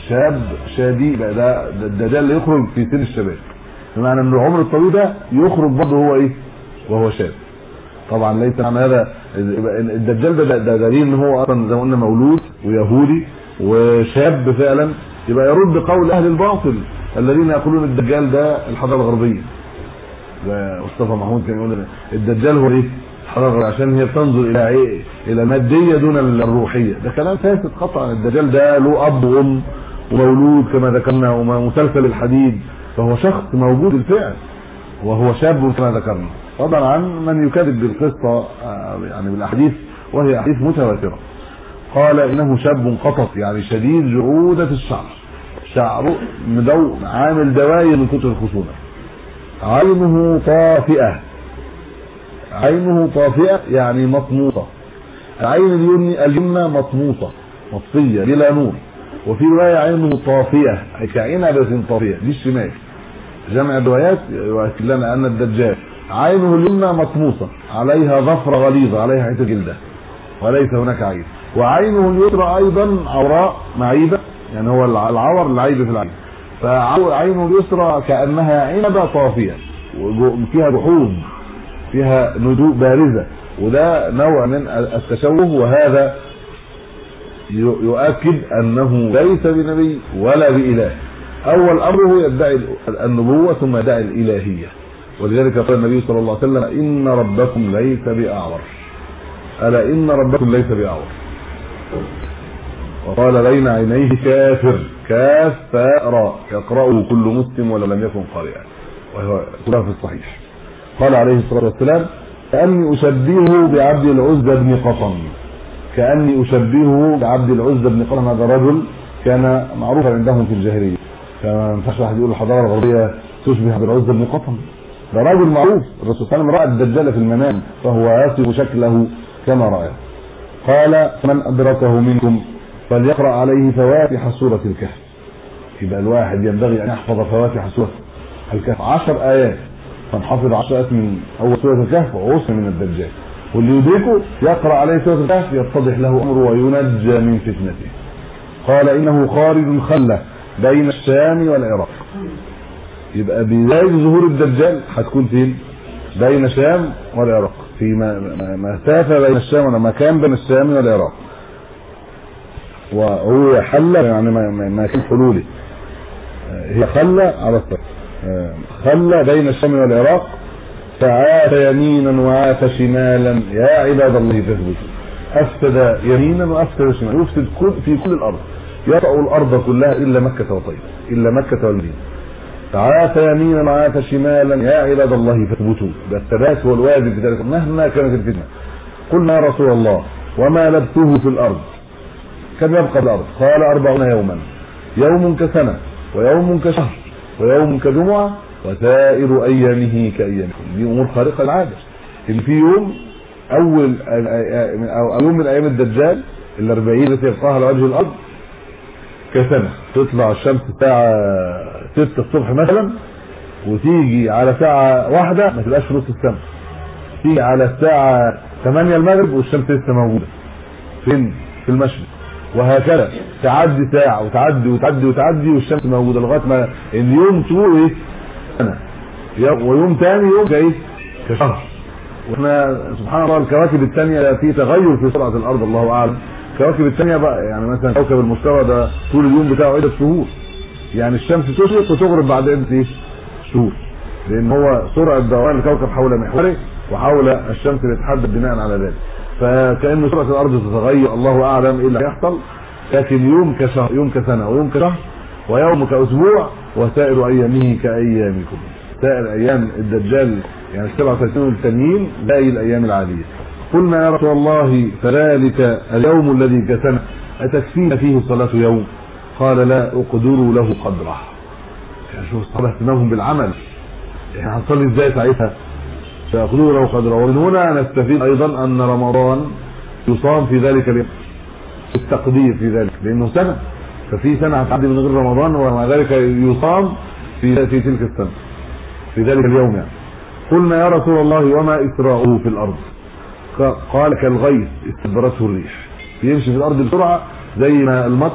شاب شادي، ده الدجال اللي يخرج في سن الشباب، بمعنى ان العمر الطويل ده يخرج برضه هو ايه وهو شاب. طبعا ليس معنى هذا الدجال ده دليل ان هو اصلا زي ما قلنا مولود ويهودي وشاب فعلا، يبقى يرد قول اهل الباطل الذين يقولون الدجال ده الحضاره الغربيه. مصطفى محمود كان يقول الدجال هو ايه الحضاره الغربيه عشان هي بتنظر الى ايه، الى الماديه دون الروحيه. ده كلام فاسد قطعا. الدجال ده له اب وام ومولود كما ذكرنا ومسلسل الحديد، فهو شخص موجود بالفعل وهو شاب كما ذكرنا، فضلا عن من يكذب بالقصه يعني بالاحاديث وهي احاديث متواتره. قال انه شاب قطط، يعني شديد جعوده الشعر، شعره مدو عامل دواير من كتر الخشونه، عينه طافئه، عينه طافئه يعني مطموطه، العين اليمنى مطموطه مطفيه بلا نور، وفي روايه عينه طافئه اي كعنبه طافئه، دي الشمال. جمع الروايات يؤكد لنا ان الدجال عينه اليمنى مطموسه عليها ظفر غليظه، عليها حته جلده وليس هناك عين، وعينه اليسرى ايضا عوراء معيبه، يعني هو العور العيب في العين، فعينه اليسرى كانها عنبه طافيه فيها جحود فيها ندوء بارزه، وده نوع من التشوه، وهذا يؤكد انه ليس بنبي ولا باله. اول امره يدعي النبوه ثم يدعي الالهيه، ولذلك قال النبي صلى الله عليه وسلم ان ربكم ليس باعور، الا ان ربكم ليس باعور. وقال بين عينيه كافر، كاف فاء راء يقرأه كل مسلم ولو لم يكن قارئا، وهو كلها في الصحيح. قال عليه الصلاة والسلام كأني أشبهه بعبد العزى بن قطن، كأني أشبهه بعبد العزى بن قطن. هذا رجل كان معروفا عندهم في الجاهلية، فما ينفعش واحد يقول الحضارة الغربية تشبه عبد العزى بن قطن، ده رجل معروف. الرسول صلى الله عليه وسلم رأى الدجال في المنام فهو يصف شكله كما رأى. قال من أدركه منكم فليقرأ عليه فواتح سورة الكهف. يبقى الواحد ينبغي أن يحفظ فواتح سورة الكهف 10 آيات، فنحفظ 10 آيات من أول سورة الكهف وعصم من الدجال، واللي يدركه يقرأ عليه سورة الكهف يتضح له أمره وينجى من فتنته. قال إنه خارج خلة بين الشام والعراق. يبقى بداية ظهور الدجال هتكون فين؟ بين الشام والعراق، في مسافة بين الشام ومكان بين الشام والعراق، وهو حلة يعني ما كان حلولي، هي خلة على الصف، خلة بين الشام والعراق، فعاف يمينا وعاف شمالا يا عباد الله فاثبتوا. أفسد يمينا وأفسد شمالا، يفسد في كل الأرض، يطأ الأرض كلها إلا مكة وطيب، إلا مكة والمدينة. فعاف يمينا وعاف شمالا يا عباد الله فاثبتوا. ده الثبات هو الواجب في ذلك مهما كانت الفتنة. قلنا يا رسول الله وما لبثه في الأرض؟ كم يبقى الأرض؟ قال 40 يوما، يوم كسنة ويوم كشهر ويوم كجمعة وسائر أيامه كأيامكم. دي أمور خارقة للعادة. إن في يوم أول أو يوم من أيام الدجال 40 التي يبقاها على وجه الأرض كسنة. تطلع الشمس الساعة 6 الصبح مثلا وتيجي على ساعة 1 ما تبقاش في نص السماء، تيجي على الساعة 8 المغرب والشمس لسه موجودة فين؟ في المشرق. وهكذا تعدي ساعة وتعدي وتعدي وتعدي والشمس موجودة لغاية ما اليوم تقول ايه سنة، ويوم تاني يوم كايه كشهر. واحنا سبحان الله الكواكب الثانية في تغير في سرعة الارض الله اعلم. الكواكب الثانية بقى يعني مثلا كوكب المشتري ده طول اليوم بتاعه عدة شهور، يعني الشمس تشرق وتغرب بعد عدة ايه شهور، لان هو سرعة دوران الكوكب حول محوره وحول الشمس بيتحدد بناء على ذلك. فكأن سرعة الارض تتغير، الله اعلم ايه اللي هيحصل. لكن يوم كشهر، يوم كسنة، ويوم كشهر، ويوم كأسبوع، وسائر ايامه كايامكم. سائر ايام الدجال يعني 37 التانيين باقي الايام العادية. قلنا يا رسول الله فذلك اليوم الذي كسنة أتكفينا فيه صلاة يوم؟ قال لا أقدر له قدره. يعني شوف الصلاة اهتمامهم بالعمل، يعني هنصلي ازاي ساعتها؟ فأقدر له قدره. ومن هنا نستفيد أيضا أن رمضان يصام في ذلك اليوم، التقدير في ذلك، لأنه سنة، ففي سنة هتعدي من غير رمضان ومع ذلك يصام في تلك السنة في ذلك اليوم يعني. قلنا يا رسول الله وما إسراؤه في الأرض؟ قال كالغيث استدبرته الريح، يمشي في الأرض بسرعة زي ما المطر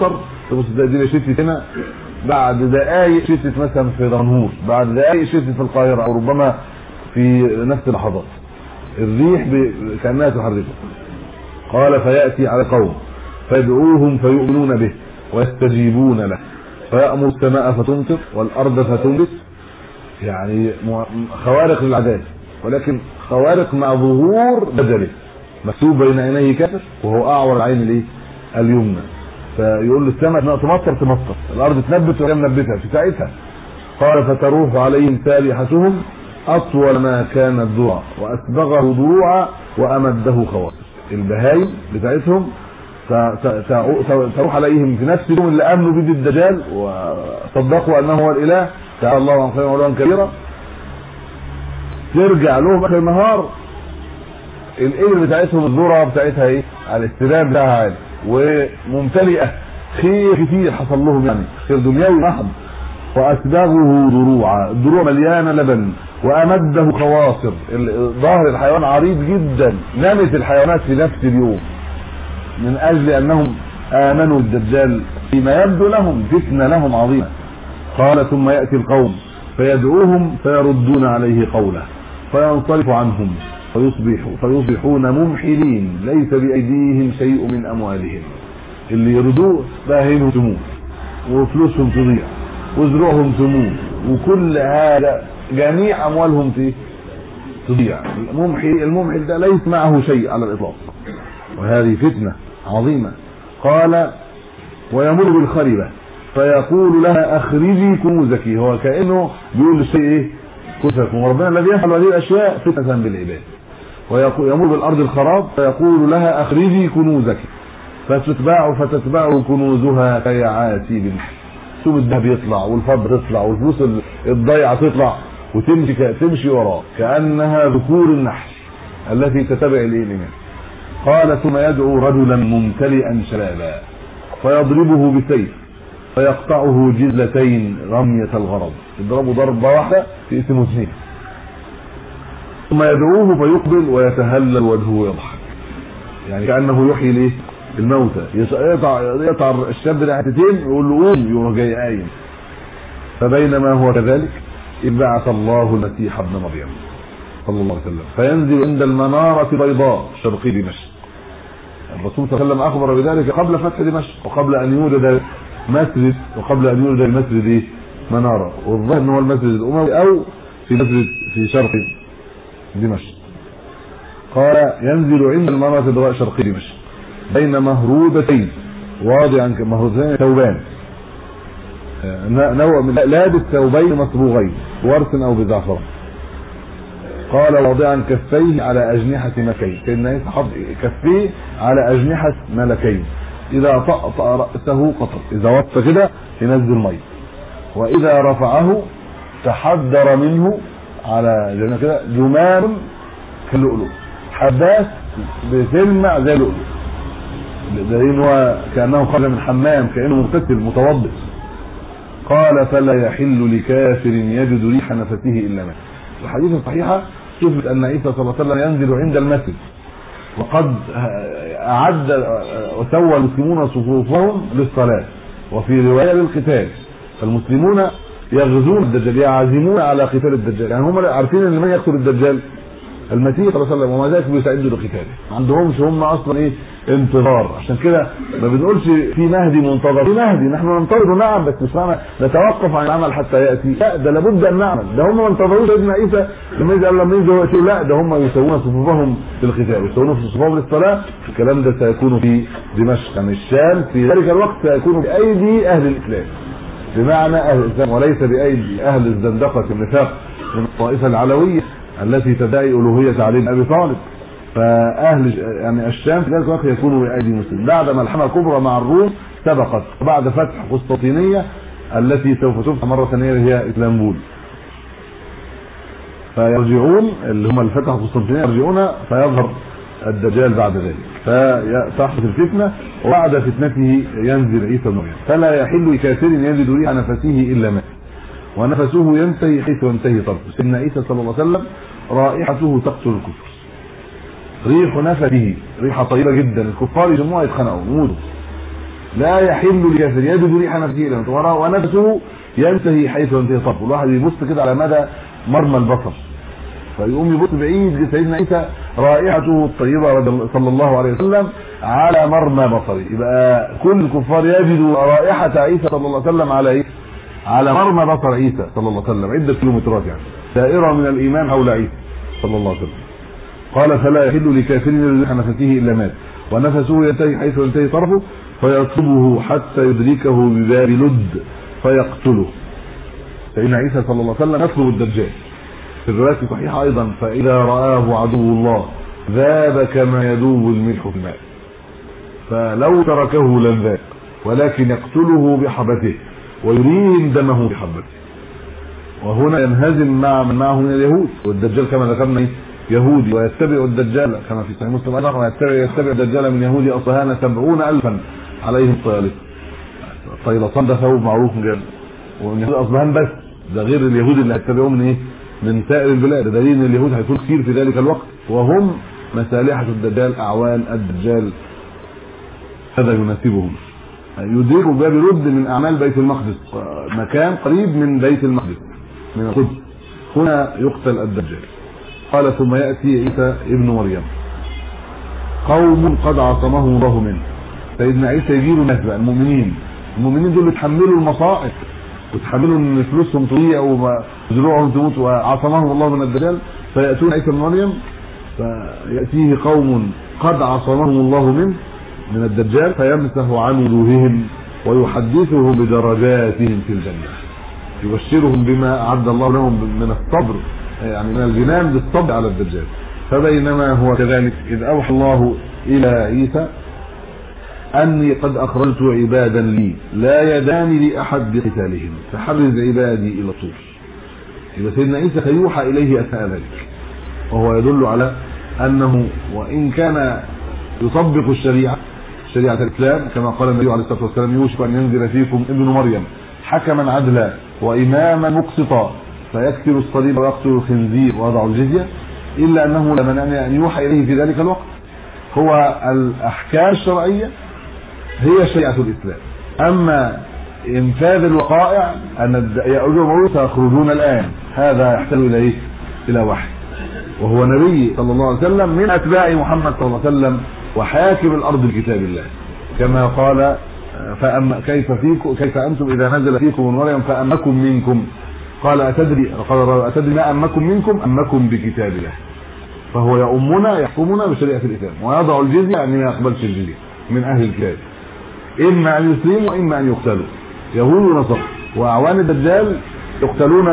تبص دي شتت هنا، بعد دقائق شتت مثلا في دمنهور، بعد دقائق شتت في القاهره، او ربما في نفس اللحظات الريح كانها تحركه. قال فياتي على قوم فيدعوهم فيؤمنون به ويستجيبون له، فيأمر السماء فتمطر والارض فتنبت، يعني خوارق للعادات، ولكن خوارق مع ظهور بدله، مكتوب بين عينيه كافر وهو اعور العين الايه اليمنى، فيقول للسماء تمطر، الارض تنبت وهي منبتها في ساعتها. قال فتروح عليهم سابحتهم اطول ما كان الذرع واسبغه ضروعا وامده خواصر. البهايم بتاعتهم تروح عليهم في نفس اليوم اللي امنوا به الدجال وصدقوا انه هو الاله تعالى الله عن قيام علوا كبيرا، ترجع لهم اخر النهار الابل بتاعتهم الذره بتاعتها ايه على الاستلام بتاعها عالي وممتلئه خير كتير حصل لهم، يعني خير دنيوي محض. واسبغه ضروعا، الضروع مليانه لبن، وامده خواصر، ظهر الحيوان عريض جدا، نمت الحيوانات في نفس اليوم من اجل انهم امنوا الدجال فيما يبدو لهم فتنه لهم عظيمه. قال ثم ياتي القوم فيدعوهم فيردون عليه قوله فينصرف عنهم فيصبحون ممحلين ليس بايديهم شيء من اموالهم. اللي يردوه باهينهم تموت وفلوسهم تضيع وزروعهم تموت وكل هذا جميع اموالهم تضيع. الممحل ده ليس معه شيء على الاطلاق، وهذه فتنه عظيمه. قال ويمر بالخربه فيقول لها اخرجي كنوزك، هو كانه بيقول للشيء ايه كنوزكم، وربنا الذي يفعل هذه الاشياء فتنه بالعباد. ويمر بالارض الخراب فيقول لها اخرجي كنوزك فتتبع كنوزها كيعاتي بالنحل. شوف الذهب يطلع والفضه تطلع والفلوس الضيعه تطلع وتمشي وراه كانها ذكور النحل التي تتبع الايمان. قال ثم يدعو رجلا ممتلئا شبابا فيضربه بسيف فيقطعه جزلتين رميه الغرض، يضربه ضربه واحده في اسمه اثنين. ثم يدعوه فيقبل ويتهلل وجهه ويضحك، يعني كانه يحيي الايه الموتى، يقطع الشاب ناحيتين يقول له قوم يروح جاي قايم. فبينما هو كذلك إذ بعث الله المسيح ابن مريم صلى الله عليه وسلم فينزل عند المنارة البيضاء شرقي دمشق. الرسول صلى الله عليه وسلم أخبر بذلك قبل فتح دمشق وقبل أن يوجد مسجد وقبل أن يوجد المسجد منارة، والظاهر أنه هو المسجد الأموي أو في مسجد في شرق دمشق. قال ينزل عند المنارة البيضاء شرقي دمشق بين مهرودتين واضعا مهرودتين ثوبان، نوع من لابس ثوبين مصبوغين ورس او بزعفران. قال واضعا كفيه على اجنحه ملكين، كان يسحب كفيه على اجنحه ملكين، اذا طأطأ راسه قطر، اذا وطى كده ينزل ميه، واذا رفعه تحدر منه على جنة كده جمال كاللؤلؤ، حبات بتلمع زي اللؤلؤ، لأن هو كأنه خرج من حمام، كأنه مغتسل متوضئ. قال فلا يحل لكافر يجد ريح نفسه إلا مات. الحديث الصحيحة ثبت أن عيسى صلى الله عليه وسلم ينزل عند المسجد، وقد أعد وسوى المسلمون صفوفهم للصلاة، وفي رواية للقتال. فالمسلمون يغزون الدجال، يعزمون على قتال الدجال، يعني هم عارفين ان من يقتل الدجال المسيح صلى الله عليه وسلم، وما ذلك بيستعدوا لقتاله، ما عندهمش هم اصلا ايه انتظار. عشان كده ما بنقولش في مهدي منتظر، في مهدي نحن ننتظره نعم، بس مش معنى نتوقف عن العمل حتى ياتي، لا ده لابد ان نعمل. ده هم ما انتظروش سيدنا عيسى لما يجي لا ده هم يسوون صفوفهم للقتال، يسوون صفوفهم للصلاه. الكلام ده سيكون في دمشق يعني الشام في ذلك الوقت، سيكون بايدي اهل الاسلام، بمعنى اهل الاسلام وليس بايدي اهل الزندقه النفاق من الطائفه العلويه التي تدعي الوهيه علي بن ابي طالب. فاهل يعني الشام في ذلك الوقت يكونوا بايدي المسلمين، بعد ملحمه كبرى مع الروم سبقت بعد فتح قسطنطينيه التي سوف تفتح مره ثانيه هي اسطنبول. فيرجعون اللي هم اللي فتحوا قسطنطينيه يرجعون فيظهر الدجال بعد ذلك، فتحدث الفتنه، وبعد فتنته ينزل عيسى بن مريم. فلا يحل لكافر يجد ريح نفسه الا مات، ونفسه ينتهي حيث ينتهي طرفه. سيدنا عيسى صلى الله عليه وسلم رائحته تقتل الكفر، ريح نفسه ريحه طيبه جدا، الكفار يجمعوا يتخانقوا يموتوا لا يحل لكافر يجد ريح نفسه الى وراء ونفسه ينتهي حيث ينتهي طرفه. الواحد يبص كده على مدى مرمى البصر، فيقوم يبص بعيد سيدنا عيسى رائحته الطيبه صلى الله عليه وسلم على مرمى بصره. يبقى كل الكفار يجدوا رائحه عيسى صلى الله عليه وسلم على ايه؟ على مرمى بصر عيسى صلى الله عليه وسلم، عده كيلومترات يعني، دائره من الايمان حول عيسى صلى الله عليه وسلم. قال فلا يحل لكافر يريح نفسه الا مات ونفسه ينتهي حيث ينتهي طرفه فيطلبه حتى يدركه بباب لد فيقتله. سيدنا عيسى صلى الله عليه وسلم يطلب الدجال في الرواية الصحيحة ايضا، فاذا رآه عدو الله ذاب كما يذوب الملح في الماء، فلو تركه لن ذاق، ولكن يقتله بحبته ويريهم دمه بحبته. وهنا ينهزم مع من معه من اليهود، والدجال كما ذكرنا يهودي ويتبع الدجال كما في صحيح مسلم ايضا، يتبع الدجال من يهودي اصهان 70,000 عليهم طيلسان، ده ثوب معروف جدا، ومن يهود اصبهان بس، ده غير اليهود اللي هيتبعوه من ايه؟ من سائر البلاد. ده دليل ان اليهود هيكون كثير في ذلك الوقت، وهم مسالحة الدجال، اعوان الدجال. هذا يناسبهم. يديروا باب لد من اعمال بيت المقدس، مكان قريب من بيت المقدس من القدس، هنا يقتل الدجال. قال ثم يأتي عيسى ابن مريم قوم قد عصمه الله منه. سيدنا عيسى يجيب الناس بقى، المؤمنين دول بيتحملوا المصائب وتحملوا ان فلوسهم تضيع وزروعهم تموت، وعصمهم الله من الدجال. فيأتون عيسى ابن مريم فيأتيه قوم قد عصمهم الله منه من الدجال فيمسح عن وجوههم ويحدثهم بدرجاتهم في الجنة، يبشرهم بما أعد الله لهم من الصبر، يعني من الجنان بالصبر على الدجال. فبينما هو كذلك إذ أوحى الله إلى عيسى أني قد أخرجت عبادا لي لا يدان لأحد بقتالهم فحرز عبادي إلى الطور. يبقى سيدنا عيسى سيوحى إليه أثناء ذلك، وهو يدل على أنه وإن كان يطبق شريعة الإسلام كما قال النبي عليه الصلاة والسلام يوشك أن ينزل فيكم ابن مريم حكما عدلا وإماما مقسطا فيكسر الصليب ويقتل الخنزير ويضع الجزية، إلا أنه لا مانع أن يوحى إليه في ذلك الوقت. هو الأحكام الشرعية هي شريعة الإسلام، أما إنفاذ الوقائع أن يأجوج ومأجوج سيخرجون الآن، هذا يحتاج إلى إيه؟ إلى وحي، وهو نبي صلى الله عليه وسلم من أتباع محمد صلى الله عليه وسلم وحاكم الأرض بكتاب الله، كما قال كيف أنتم إذا نزل فيكم ابن مريم فأمكم منكم، قال أتدري ما أمكم منكم؟ أمكم بكتاب الله. فهو يأمنا يحكمنا بشريعة الإسلام ويضع الجزية أن ما يقبلش الجزية من أهل الكتاب، إما أن يسلموا وإما أن يقتلوا، يهود ونصارى. وأعوان الدجال يقتلون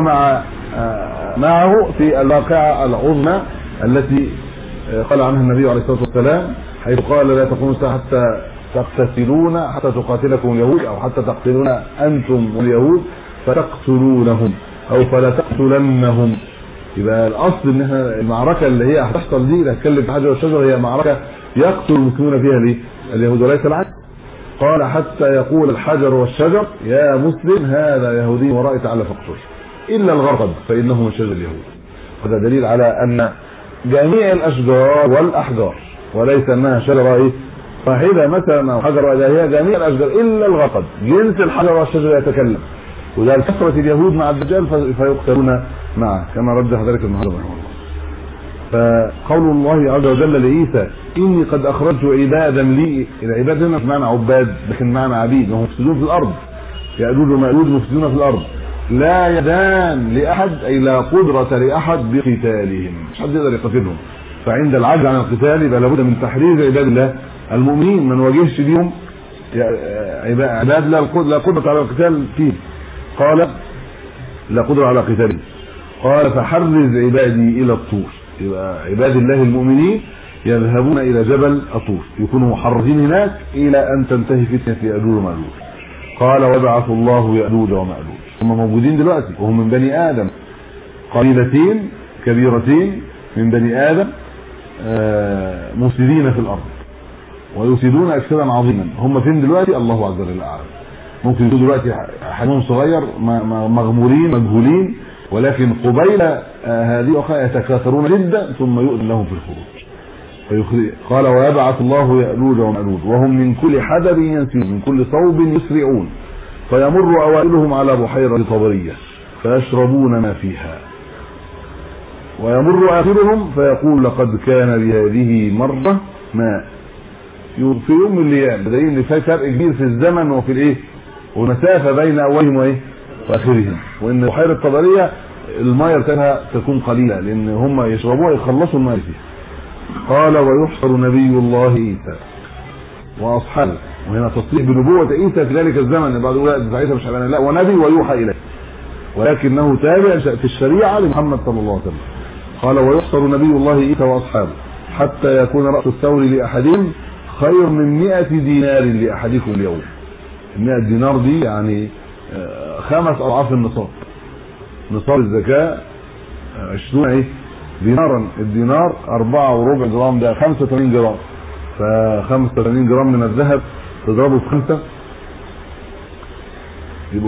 معه في الواقعة العظمى التي قال عنها النبي عليه الصلاة والسلام، حيث قال لا تقوموا الساعة حتى تقتتلون حتى تقاتلكم اليهود، أو حتى تقتلون أنتم واليهود فتقتلونهم أو فلا تقتلنهم. يبقى الأصل إن احنا المعركة اللي هي هتحصل دي اللي هتكلم في حجر والشجر هي معركة يقتل المسلمون فيها ليه؟ اليهود وليس العكس. قال حتى يقول الحجر والشجر يا مسلم هذا يهودي ورائي تعالى فاقتله، إلا الغرقد فإنه من شجر اليهود. هذا دليل على أن جميع الأشجار والأحجار، وليس أنها شجرة واحدة مثلا أو حجر واحدة، هي جميع الأشجار إلا الغرقد، جنس الحجر والشجر يتكلم. وده كثرة اليهود مع الدجال فيقتلون معه كما رجح ذلك ابن حجر رحمه الله. فقول الله عز وجل لعيسى إني قد أخرجت عبادا لي، العباد هنا في معنى عباد لكن معنى عبيد، وهم مفسدون في الأرض، يأجوج ومأجوج مفسدون في الأرض، لا يدان لأحد أي لا قدرة لأحد بقتالهم، مش حد يقدر يقتلهم. فعند العجز عن القتال يبقى لابد من تحرير عباد الله المؤمنين، ما نواجهش بيهم عباد لا قدرة على القتال فيه. قال لا قدرة على قتاله، قال فحرز عبادي إلى الطور. يبقى عباد الله المؤمنين يذهبون إلى جبل الطور، يكونوا محرزين هناك إلى أن تنتهي فتنة يأجوج ومأجوج. قال وبعث الله يأجوج ومأجوج، هم موجودين دلوقتي وهم من بني آدم، قبيلتين كبيرتين من بني آدم مفسدين في الأرض ويفسدون أفسادا عظيما. هم فين دلوقتي؟ الله عز وجل أعلم. ممكن يكونوا دلوقتي حجمهم صغير مغمورين مجهولين، ولكن قبيل هذه الوقائع يتكاثرون جدا ثم يؤذن لهم في الخروج. قال ويبعث الله يأجوج ومأجوج وهم من كل حدب ينسلون من كل صوب يسرعون فيمر أوائلهم على بحيرة طبرية فيشربون ما فيها ويمر آخرهم فيقول لقد كان بهذه مرة ماء في يوم من الايام. بدليل ان في فرق كبير في الزمن وفي الايه ومسافه بين اولهم وايه واخرهم، وان بحيره طبريه الميه بتاعها تكون قليله لان هم يشربوها يخلصوا الماء فيها. قال ويحشر نبي الله عيسى واصحابه، وهنا تصريح بنبوه عيسى في ذلك الزمن. بعض يقول عيسى مش لا ونبي ويوحى اليه ولكنه تابع في الشريعه لمحمد صلى الله عليه وسلم. قال ويحشر نبي الله عيسى واصحابه حتى يكون راس الثور لاحدهم خير من 100 دينار لاحدكم اليوم. 100 دينار دي يعني 5 اضعاف النصاب. نصاب الزكاه 20 دينارا. الدينار 4.25 جرام، ده 85 جرام. ف 85 جرام من الذهب تضربه في 5 يبقوا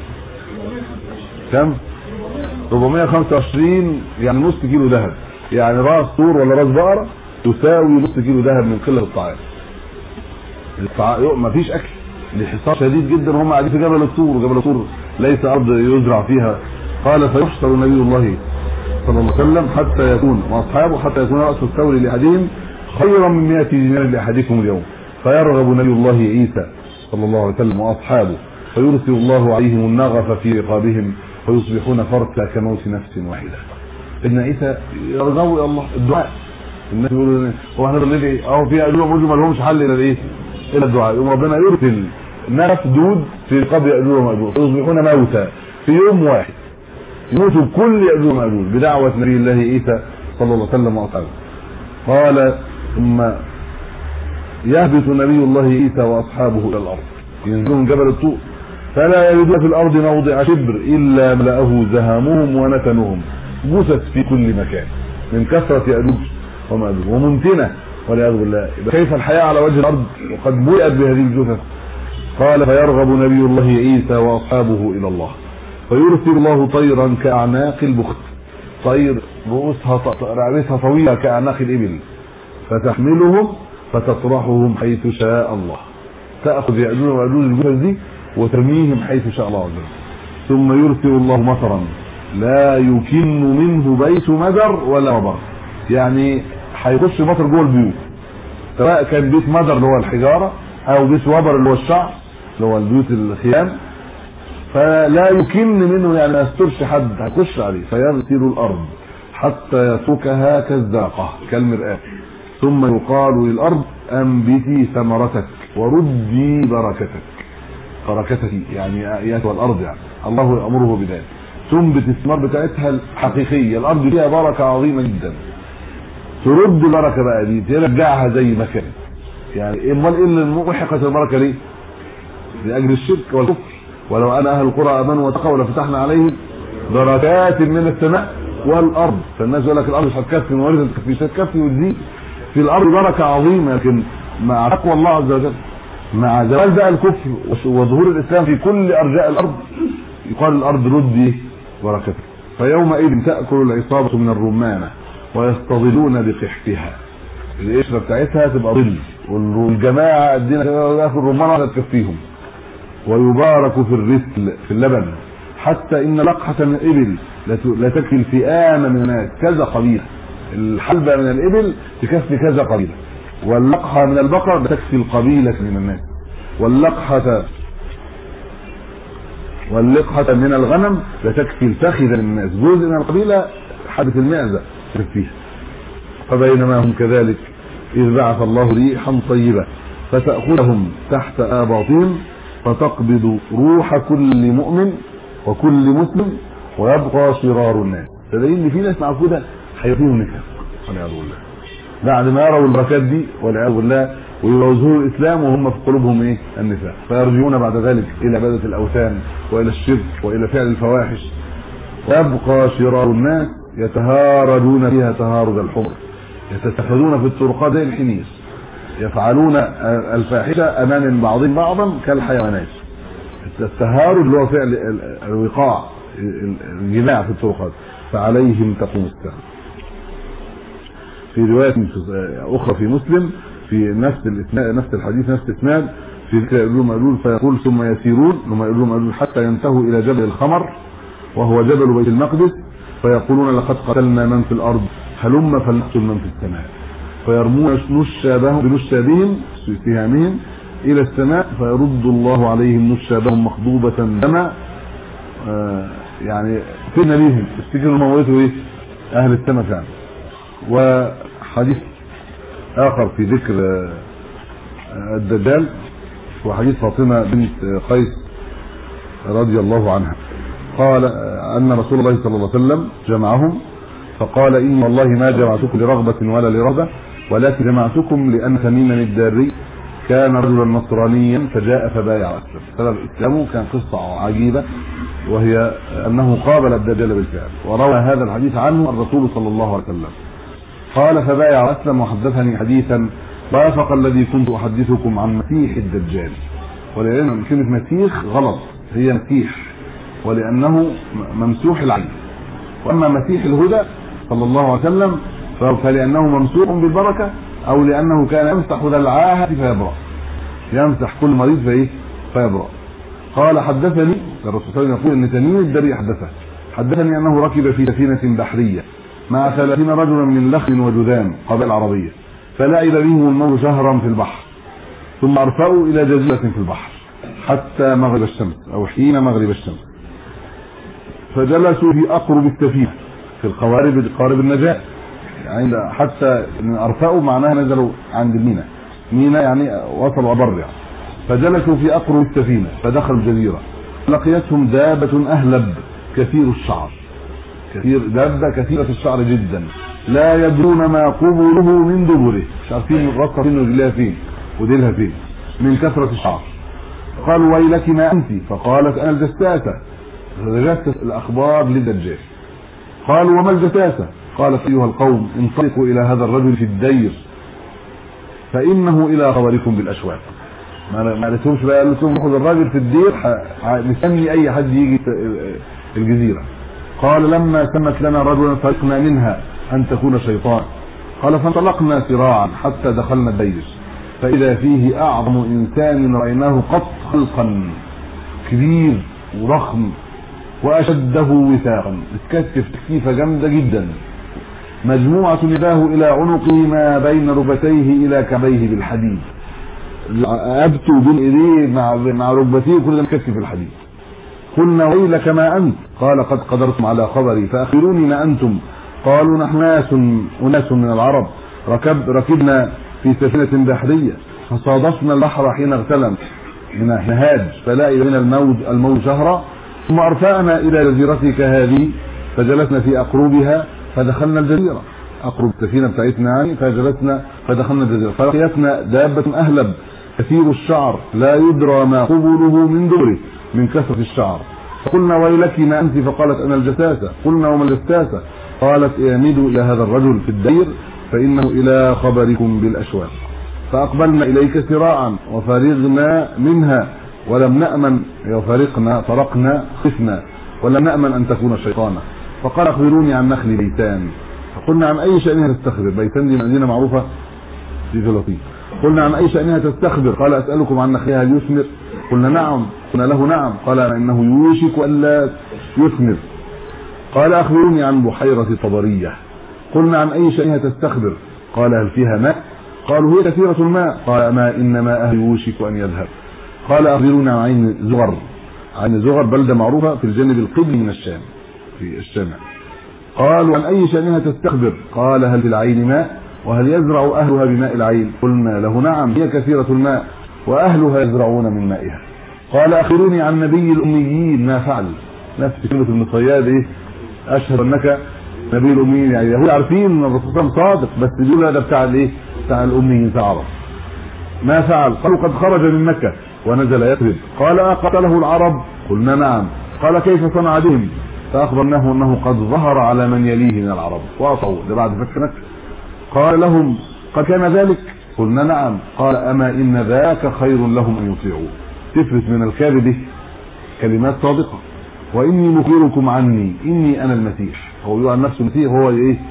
كام 425 يعني نص كيلو ذهب. يعني راس طور ولا راس بقره تساوي نص كيلو ذهب من قله الطعام. ما فيش اكل لحصار شديد جدا وهم قاعدين في جبل الطور، وجبل الطور ليس ارض يزرع فيها. قال فيحشر نبي الله صلى الله عليه وسلم حتى يكون واصحابه حتى يكون راس الثور لاحدهم خيرا من 100 دينار لاحدكم اليوم. فيرغب نبي الله عيسى صلى الله عليه وسلم واصحابه فيرسل الله عليهم النغف في رقابهم فيصبحون فرسا كموت نفس واحده. ابن عيسى يرجو الى الله الدعاء. الناس يقولوا هو احنا بنقول اهو في يأجوج ومأجوج ما لهمش حل الا الايه؟ الا الدعاء. يوم ربنا يرسل نغف دود في رقاب يأجوج ومأجوج فيصبحون موتى في يوم واحد، يموتوا كل يأجوج ومأجوج بدعوه نبي الله عيسى صلى الله عليه وسلم واصحابه. قال ثم يهبط نبي الله عيسى واصحابه الى الارض، ينزلون جبل الطور فلا يجدون في الارض موضع شبر الا ملأه زهامهم ونتنهم، جثث في كل مكان من كثره يأجوج ومأجوج ومنتنه والعياذ بالله. كيف الحياه على وجه الارض وقد ملئت بهذه الجثث؟ قال فيرغب نبي الله عيسى واصحابه الى الله فيرسل الله طيرا كاعناق البخت، طير رأسها طويله كاعناق الابل، فتحملهم فتطرحهم حيث شاء الله. تأخذ يأجوج ومأجوج الجثث دي وترميهم حيث شاء الله عز وجل. ثم يرسل الله مطرا لا يكن منه بيت مدر ولا وبر، يعني هيخش مطر جوه البيوت، سواء كان بيت مدر اللي هو الحجاره او بيت وبر اللي هو الشعر اللي هو البيوت الخيام، فلا يكن منه يعني ما يسترش حد هيخش عليه. فيغسل الارض حتى يتركها كالزاقه كالمرآة، ثم يقال للارض انبتي ثمرتك وردي بركتك. بركتك يعني اياتها الارض، يعني الله يامره بذلك. تنبت الثمار بتاعتها الحقيقيه، الارض فيها بركه عظيمه جدا. ترد بركه بقى دي ترجعها زي ما كانت. يعني امال ايه اللي محقت البركه ليه؟ لاجل الشرك والكفر. ولو ان اهل القرى امنوا واتقوا لفتحنا عليهم بركات من السماء والارض. فالناس يقول لك الارض مش هتكفي، موارد مش هتكفي وتزيد. في الارض بركه عظيمه، لكن مع تقوى الله عز وجل مع زوال بقى الكفر وظهور الاسلام في كل ارجاء الارض يقال الارض ردي بركتك. فيومئذ تاكل العصابه من الرمانه ويستظلون بقحفها، القشره بتاعتها تبقى ظل والجماعه ادينا ياكل رمانه تكفيهم. ويبارك في الرسل في اللبن حتى ان لقحه من الابل لا تكفي الفئام من الناس، كذا قبيله. الحلبه من الابل تكفي كذا قبيله، واللقحه من البقر تكفي القبيله من الناس، واللقحه من الغنم لتكفي الفخذ من الناس، جزء من القبيله حبه المعزه تكفيها. فبينما هم كذلك اذ بعث الله ريحا طيبه فتاخذهم تحت اباطهم فتقبض روح كل مؤمن وكل مسلم ويبقى شرار الناس. فدليل ان في ناس معقوده هيفيهم نكاح والعياذ بالله بعد ما يروا البركات دي والعياذ بالله، ويظهروا الاسلام وهم في قلوبهم ايه؟ النفاق، فيرجعون بعد ذلك الى عباده الاوثان والى الشرك والى فعل الفواحش. ويبقى شرار الناس يتهاردون فيها تهارد الحمر، يتستخدمون في الطرقات زي الحمير، يفعلون الفاحشه امام بعضهم بعضا كالحيوانات. التهارد اللي هو فعل الوقاع الجماع في الطرقات، فعليهم تقوم الساعه. في روايه اخرى في مسلم في نفس الاسناد نفس الحديث نفس الاسناد في ذكر يأجوج ومأجوج، فيقول ثم يسيرون حتى ينتهوا الى جبل الخمر وهو جبل بيت المقدس، فيقولون لقد قتلنا من في الارض هلم فلنقتل من في السماء، فيرمون نشابهم بنشابهم سهامهم الى السماء، فيرد الله عليهم نشابهم مخضوبة دما. يعني فينا بيهم تفتكروا موتوا ايه اهل السماء فعلا. وحديث اخر في ذكر الدجال وحديث فاطمة بنت قيس رضي الله عنها، قال ان رسول الله صلى الله عليه وسلم جمعهم فقال إني والله ما جمعتكم لرغبة ولا لرهبة، ولكن جمعتكم لأن تميما الداري كان رجلا نصرانيا فجاء فبايع واسلم. سبب اسلامه كان قصة عجيبة، وهي انه قابل الدجال بالفعل، وروى هذا الحديث عنه الرسول صلى الله عليه وسلم. قال فبايع واسلم وحدثني حديثا وافق الذي كنت احدثكم عن مسيح الدجال. ولان كلمة مسيح غلط، هي مسيح ولانه ممسوح العين، واما مسيح الهدى صلى الله عليه وسلم فلانه ممسوح بالبركة، او لانه كان يمسح ذا العاهة فيبرأ، يمسح كل مريض فيبرأ. قال حدثني الرسول صلى الله عليه وسلم يقول ان تميم الداري حدثني انه ركب في سفينة بحرية مع 30 رجلا من لخم وجذام قبائل عربية، فلعب بهم الموج شهرا في البحر، ثم ارفعوا الى جزيرة في البحر حتى مغرب الشمس او حين مغرب الشمس، فجلسوا في اقرب السفينة في قوارب النجاة، يعني حتى ارفعوا معناها نزلوا عند مينا يعني وصلوا ابر، فجلسوا في اقرب السفينة فدخلوا الجزيرة، لقيتهم دابة اهلب كثير الشعر، دابة كثيرة الشعر جدا، لا يدرون ما قبله من دبره، مش عارفين الرصة فين ورجلها فين وديلها فين من كثرة الشعر. قالوا ويلك ما انت؟ فقالت انا الجساسة، رجعت الاخبار للدجال. قالوا وما الجساسة؟ قالت ايها القوم انطلقوا الى هذا الرجل في الدير فانه الى خبركم بالاشواق. ما قالتهمش بقى، قال لهم خذ الراجل في الدير مستني اي حد يجي الجزيرة. قال لما سمت لنا رجلا فرقنا منها ان تكون شيطان. قال فانطلقنا سراعا حتى دخلنا الدير فاذا فيه اعظم انسان رايناه قط خلقا، كبير وضخم واشده وثاقا، اتكتف تكتيفه جامده جدا، مجموعه يداه الى عنقه ما بين ركبتيه الى كعبيه بالحديد، ابتوا بين ايديه مع ركبتيه كل ده مكتف الحديد. قلنا ويلك ما انت؟ قال قد قدرتم على خبري فاخبروني ما انتم. قالوا نحن اناس من العرب ركبنا في سفينه بحريه فصادفنا البحر حين اغتلم من هاج فلقي من الموج شهرا، ثم ارفعنا الى جزيرتك هذه فجلسنا في اقربها فدخلنا الجزيره، اقرب السفينه بتاعتنا يعني، فجلسنا فدخلنا الجزيره فلقيتنا دابه اهلب كثير الشعر لا يدرى ما قبله من دبره من كثرة الشعر. فقلنا ويلك ما انت؟ فقالت انا الجساسة. قلنا وما الجساسة؟ قالت اعمدوا الى هذا الرجل في الدير فانه الى خبركم بالاشواق. فاقبلنا اليك سراعا وفرغنا منها ولم نأمن، فرقنا خفنا ولم نأمن ان تكون شيطانا. فقال اخبروني عن نخل بيتان. فقلنا عن اي شأنها تستخبر؟ بيتان دي مدينة معروفة في فلسطين. قلنا عن اي شأنها تستخبر؟ قال اسألكم عن نخلها هل يثمر؟ قلنا نعم. قلنا له نعم. قال انه يوشك الا يثمر. قال اخبروني عن بحيرة طبرية. قلنا عن اي شأنها تستخبر؟ قال هل فيها ماء؟ قالوا هي كثيرة الماء. قال ما ان ماءها يوشك ان يذهب. قال اخبروني عن عين زغر. عين زغر بلدة معروفة في الجانب القبلي من الشام في الشام. قالوا عن اي شأنها تستخبر؟ قال هل في العين ماء؟ وهل يزرع اهلها بماء العين؟ قلنا له نعم هي كثيرة الماء واهلها يزرعون من مائها. قال اخبروني عن نبي الاميين ما فعل. نفس كلمة ابن صياد ايه؟ اشهد انك نبي الاميين، يعني اليهود عارفين ان الرسول صلى الله عليه وسلم صادق بس بيقولوا هذا بتاع الايه؟ بتاع الاميين بتاع العرب. ما فعل؟ قالوا قد خرج من مكة ونزل يثرب. قال قتله العرب؟ قلنا نعم. قال كيف صنع بهم؟ فاخبرناه انه قد ظهر على من يليه من العرب واطعوا ده بعد فتح مكة. قال لهم قد كان ذلك؟ قلنا نعم. قال اما ان ذاك خير لهم ان يطيعوا. تفلت من الكاذب كلمات صادقة. واني مخبركم عني اني انا المسيح. هو يقول عن نفسه المسيح، هو ايه؟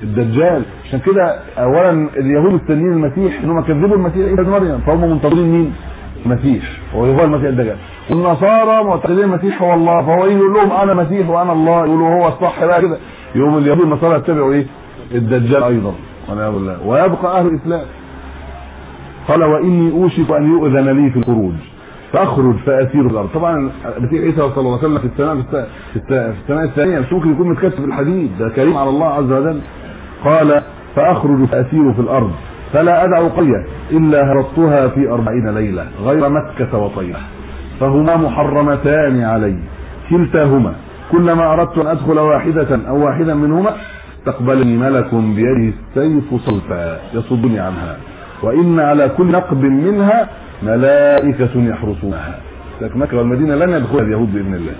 الدجال. عشان كده اولا اليهود مستنيين المسيح انهم كذبوا المسيح عيسى ابن مريم، فهم منتظرين مين؟ المسيح، وهو المسيح الدجال. والنصارى معتقدين المسيح هو الله، فهو يقول لهم انا مسيح وانا الله، يقولوا هو الصح بقى كده. يوم اليهود والنصارى يتبعوا ايه؟ الدجال ايضا والعياذ بالله، ويبقى اهل الاسلام. قال واني اوشك ان يؤذن لي في الخروج فاخرج فاسير في الارض. طبعا المسيح عيسى صلى الله عليه وسلم في السماء الثانيه مش ممكن يكون متكتب الحديد، ده كريم على الله عز وجل. قال فاخرج فاسير في الارض فلا ادع قريه الا هرطتها في 40 ليله غير مكه وطيبه، فهما محرمتان علي كلتاهما، كلما اردت ان ادخل واحده او واحدا منهما استقبلني ملك بيده السيف صلفا يصدني عنها، وان على كل نقب منها ملائكه يحرسونها. لكن مكه والمدينه لن يدخلها اليهود باذن الله.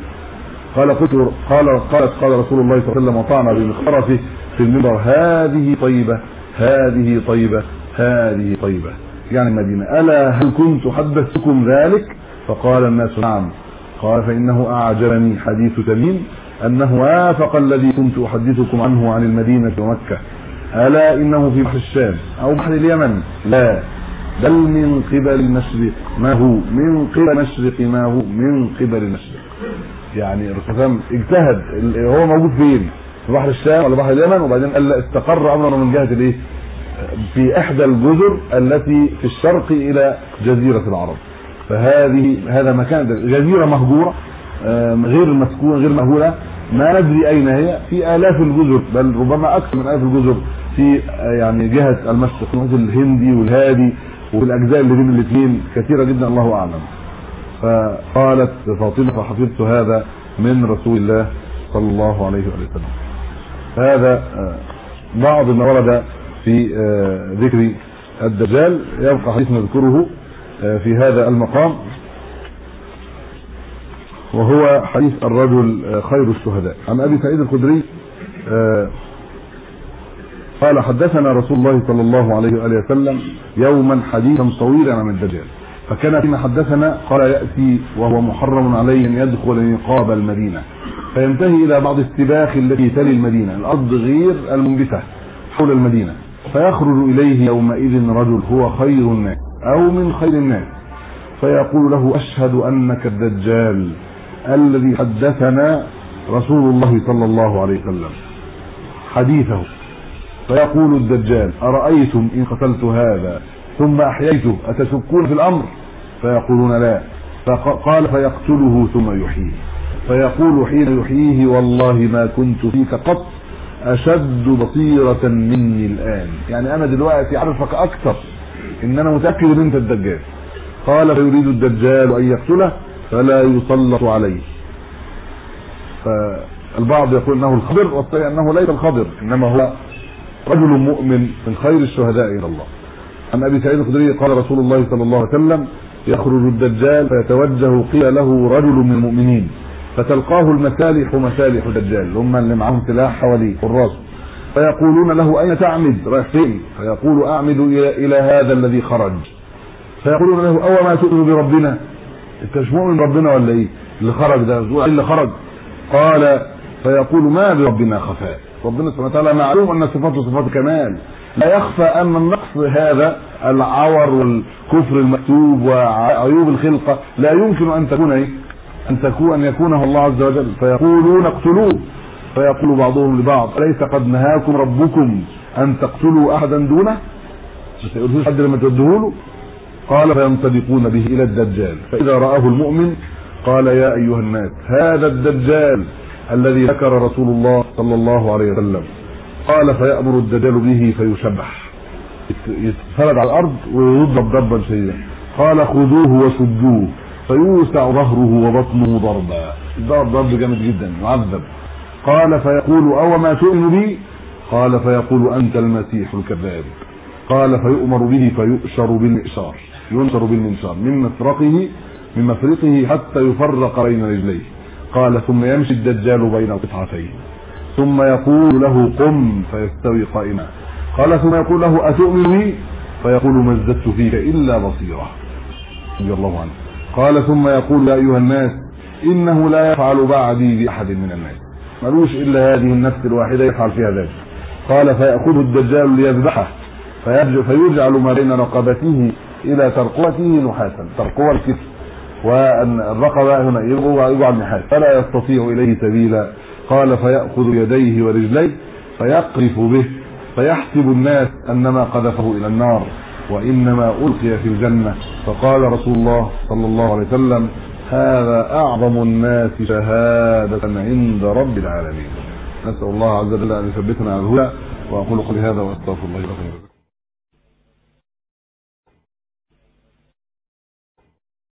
قال رسول الله صلى الله عليه وسلم وطعن بمخرفه في المنبر هذه طيبه هذه طيبه هذه طيبه، يعني المدينه. الا هل كنت حدثتكم ذلك؟ فقال الناس نعم. قال فانه اعجبني حديث تميم انه وافق الذي كنت احدثكم عنه عن المدينه ومكه. الا انه في بحر الشام او بحر اليمن؟ لا، بل من قبل المشرق. ما هو من قبل المشرق؟ ما هو من قبل المشرق. يعني الرسول صلى الله عليه وسلم اجتهد، هو موجود فين؟ في بحر الشام ولا بحر اليمن؟ وبعدين قال استقر امره من جهه الايه؟ في احدى الجزر التي في الشرق الى جزيره العرب. هذا مكان جزيره مهجوره غير مسكونه غير مأهوله، ما ندري اين هي، في الاف الجزر بل ربما اكثر من الاف الجزر في يعني جهه المشرق، مثل الهندي والهادي وفي الاجزاء اللي بين الاثنين كثيره جدا الله اعلم. فقالت فاطمه فحفظت هذا من رسول الله صلى الله عليه وسلم. هذا بعض ما ورد في ذكر الدجال. يبقى حديث نذكره في هذا المقام، وهو حديث الرجل خير الشهداء. عن ابي سعيد الخدري قال حدثنا رسول الله صلى الله عليه وآله وسلم يوما حديثا طويلا عن الدجال، فكان فيما حدثنا قال يأتي وهو محرم عليه ان يدخل نقاب المدينة فينتهي الى بعض السباخ التي تلي المدينة، الارض غير المنبتة حول المدينة، فيخرج اليه يومئذ رجل هو خير الناس او من خير الناس، فيقول له اشهد انك الدجال الذي حدثنا رسول الله صلى الله عليه وسلم حديثه. فيقول الدجال أرأيتم إن قتلت هذا ثم أحييته أتشكون في الأمر؟ فيقولون لا. فقال فيقتله ثم يحييه، فيقول حين يحييه والله ما كنت فيك قط أشد بصيرة مني الآن، يعني أنا دلوقتي أعرفك أكثر، إن أنا متأكد إن أنت الدجال. قال فيريد الدجال أن يقتله فلا يسلط عليه. فالبعض يقول انه الخضر، والصحيح انه ليس الخضر انما هو رجل مؤمن من خير الشهداء الى الله. عن ابي سعيد الخدري قال رسول الله صلى الله عليه وسلم يخرج الدجال فيتوجه قيل له رجل من المؤمنين فتلقاه المسالح مسالح الدجال، هم اللي معهم سلاح حواليه والراس، فيقولون له اين تعمد؟ رايح فين؟ فيقول اعمد الى هذا الذي خرج. فيقولون له او ما تؤمن بربنا؟ انت مش مؤمن بربنا ولا ايه اللي خرج ده؟ اللي خرج. قال فيقول ما بربنا خفاء، ربنا سبحانه وتعالى معلوم ان صفاته صفات كمال، لا يخفى ان النقص هذا العور والكفر المكتوب وعيوب الخلقه لا يمكن ان تكون ايه؟ ان يكونه الله عز وجل. فيقولون اقتلوه، فيقول بعضهم لبعض اليس قد نهاكم ربكم ان تقتلوا احدا دونه؟ مش هيقولوش حد لما تودوه له. قال فينطلقون به الى الدجال، فاذا رآه المؤمن قال يا ايها الناس هذا الدجال الذي ذكر رسول الله صلى الله عليه وسلم. قال فيأمر الدجال به فيشبح، يتفرد على الارض ويضرب ضربا شديدا. قال خذوه وشدوه فيوسع ظهره وبطنه ضربا، ضرب جامد جدا يعذب. قال فيقول او ما تؤمن بي؟ قال فيقول انت المسيح الكذاب. قال فيؤمر به فيؤشر بالمئشار، ينشر بالمنشار من مفرقه حتى يفرق بين رجليه. قال ثم يمشي الدجال بين قطعتين ثم يقول له قم فيستوي قائما. قال ثم يقول له أتؤمن بي؟ فيقول ما ازددت فيك إلا بصيرة رضي الله عنه. قال ثم يقول يا أيها الناس إنه لا يفعل بعدي بأحد من الناس، ملوش إلا هذه النفس الواحدة يفعل فيها ذلك. قال فيأخذ الدجال ليذبحه فيجعل ما بين رقبته الى ترقوته نحاسا، ترقوة الكتف والرقبة هنا يجعل نحاس فلا يستطيع اليه سبيلا. قال فيأخذ يديه ورجليه فيقذف به فيحسب الناس انما قذفه الى النار وانما القي في الجنة. فقال رسول الله صلى الله عليه وسلم هذا اعظم الناس شهادة عند رب العالمين. نسأل الله عز وجل ان يثبتنا على الهدى. واقول قولي هذا واستغفر الله لكم.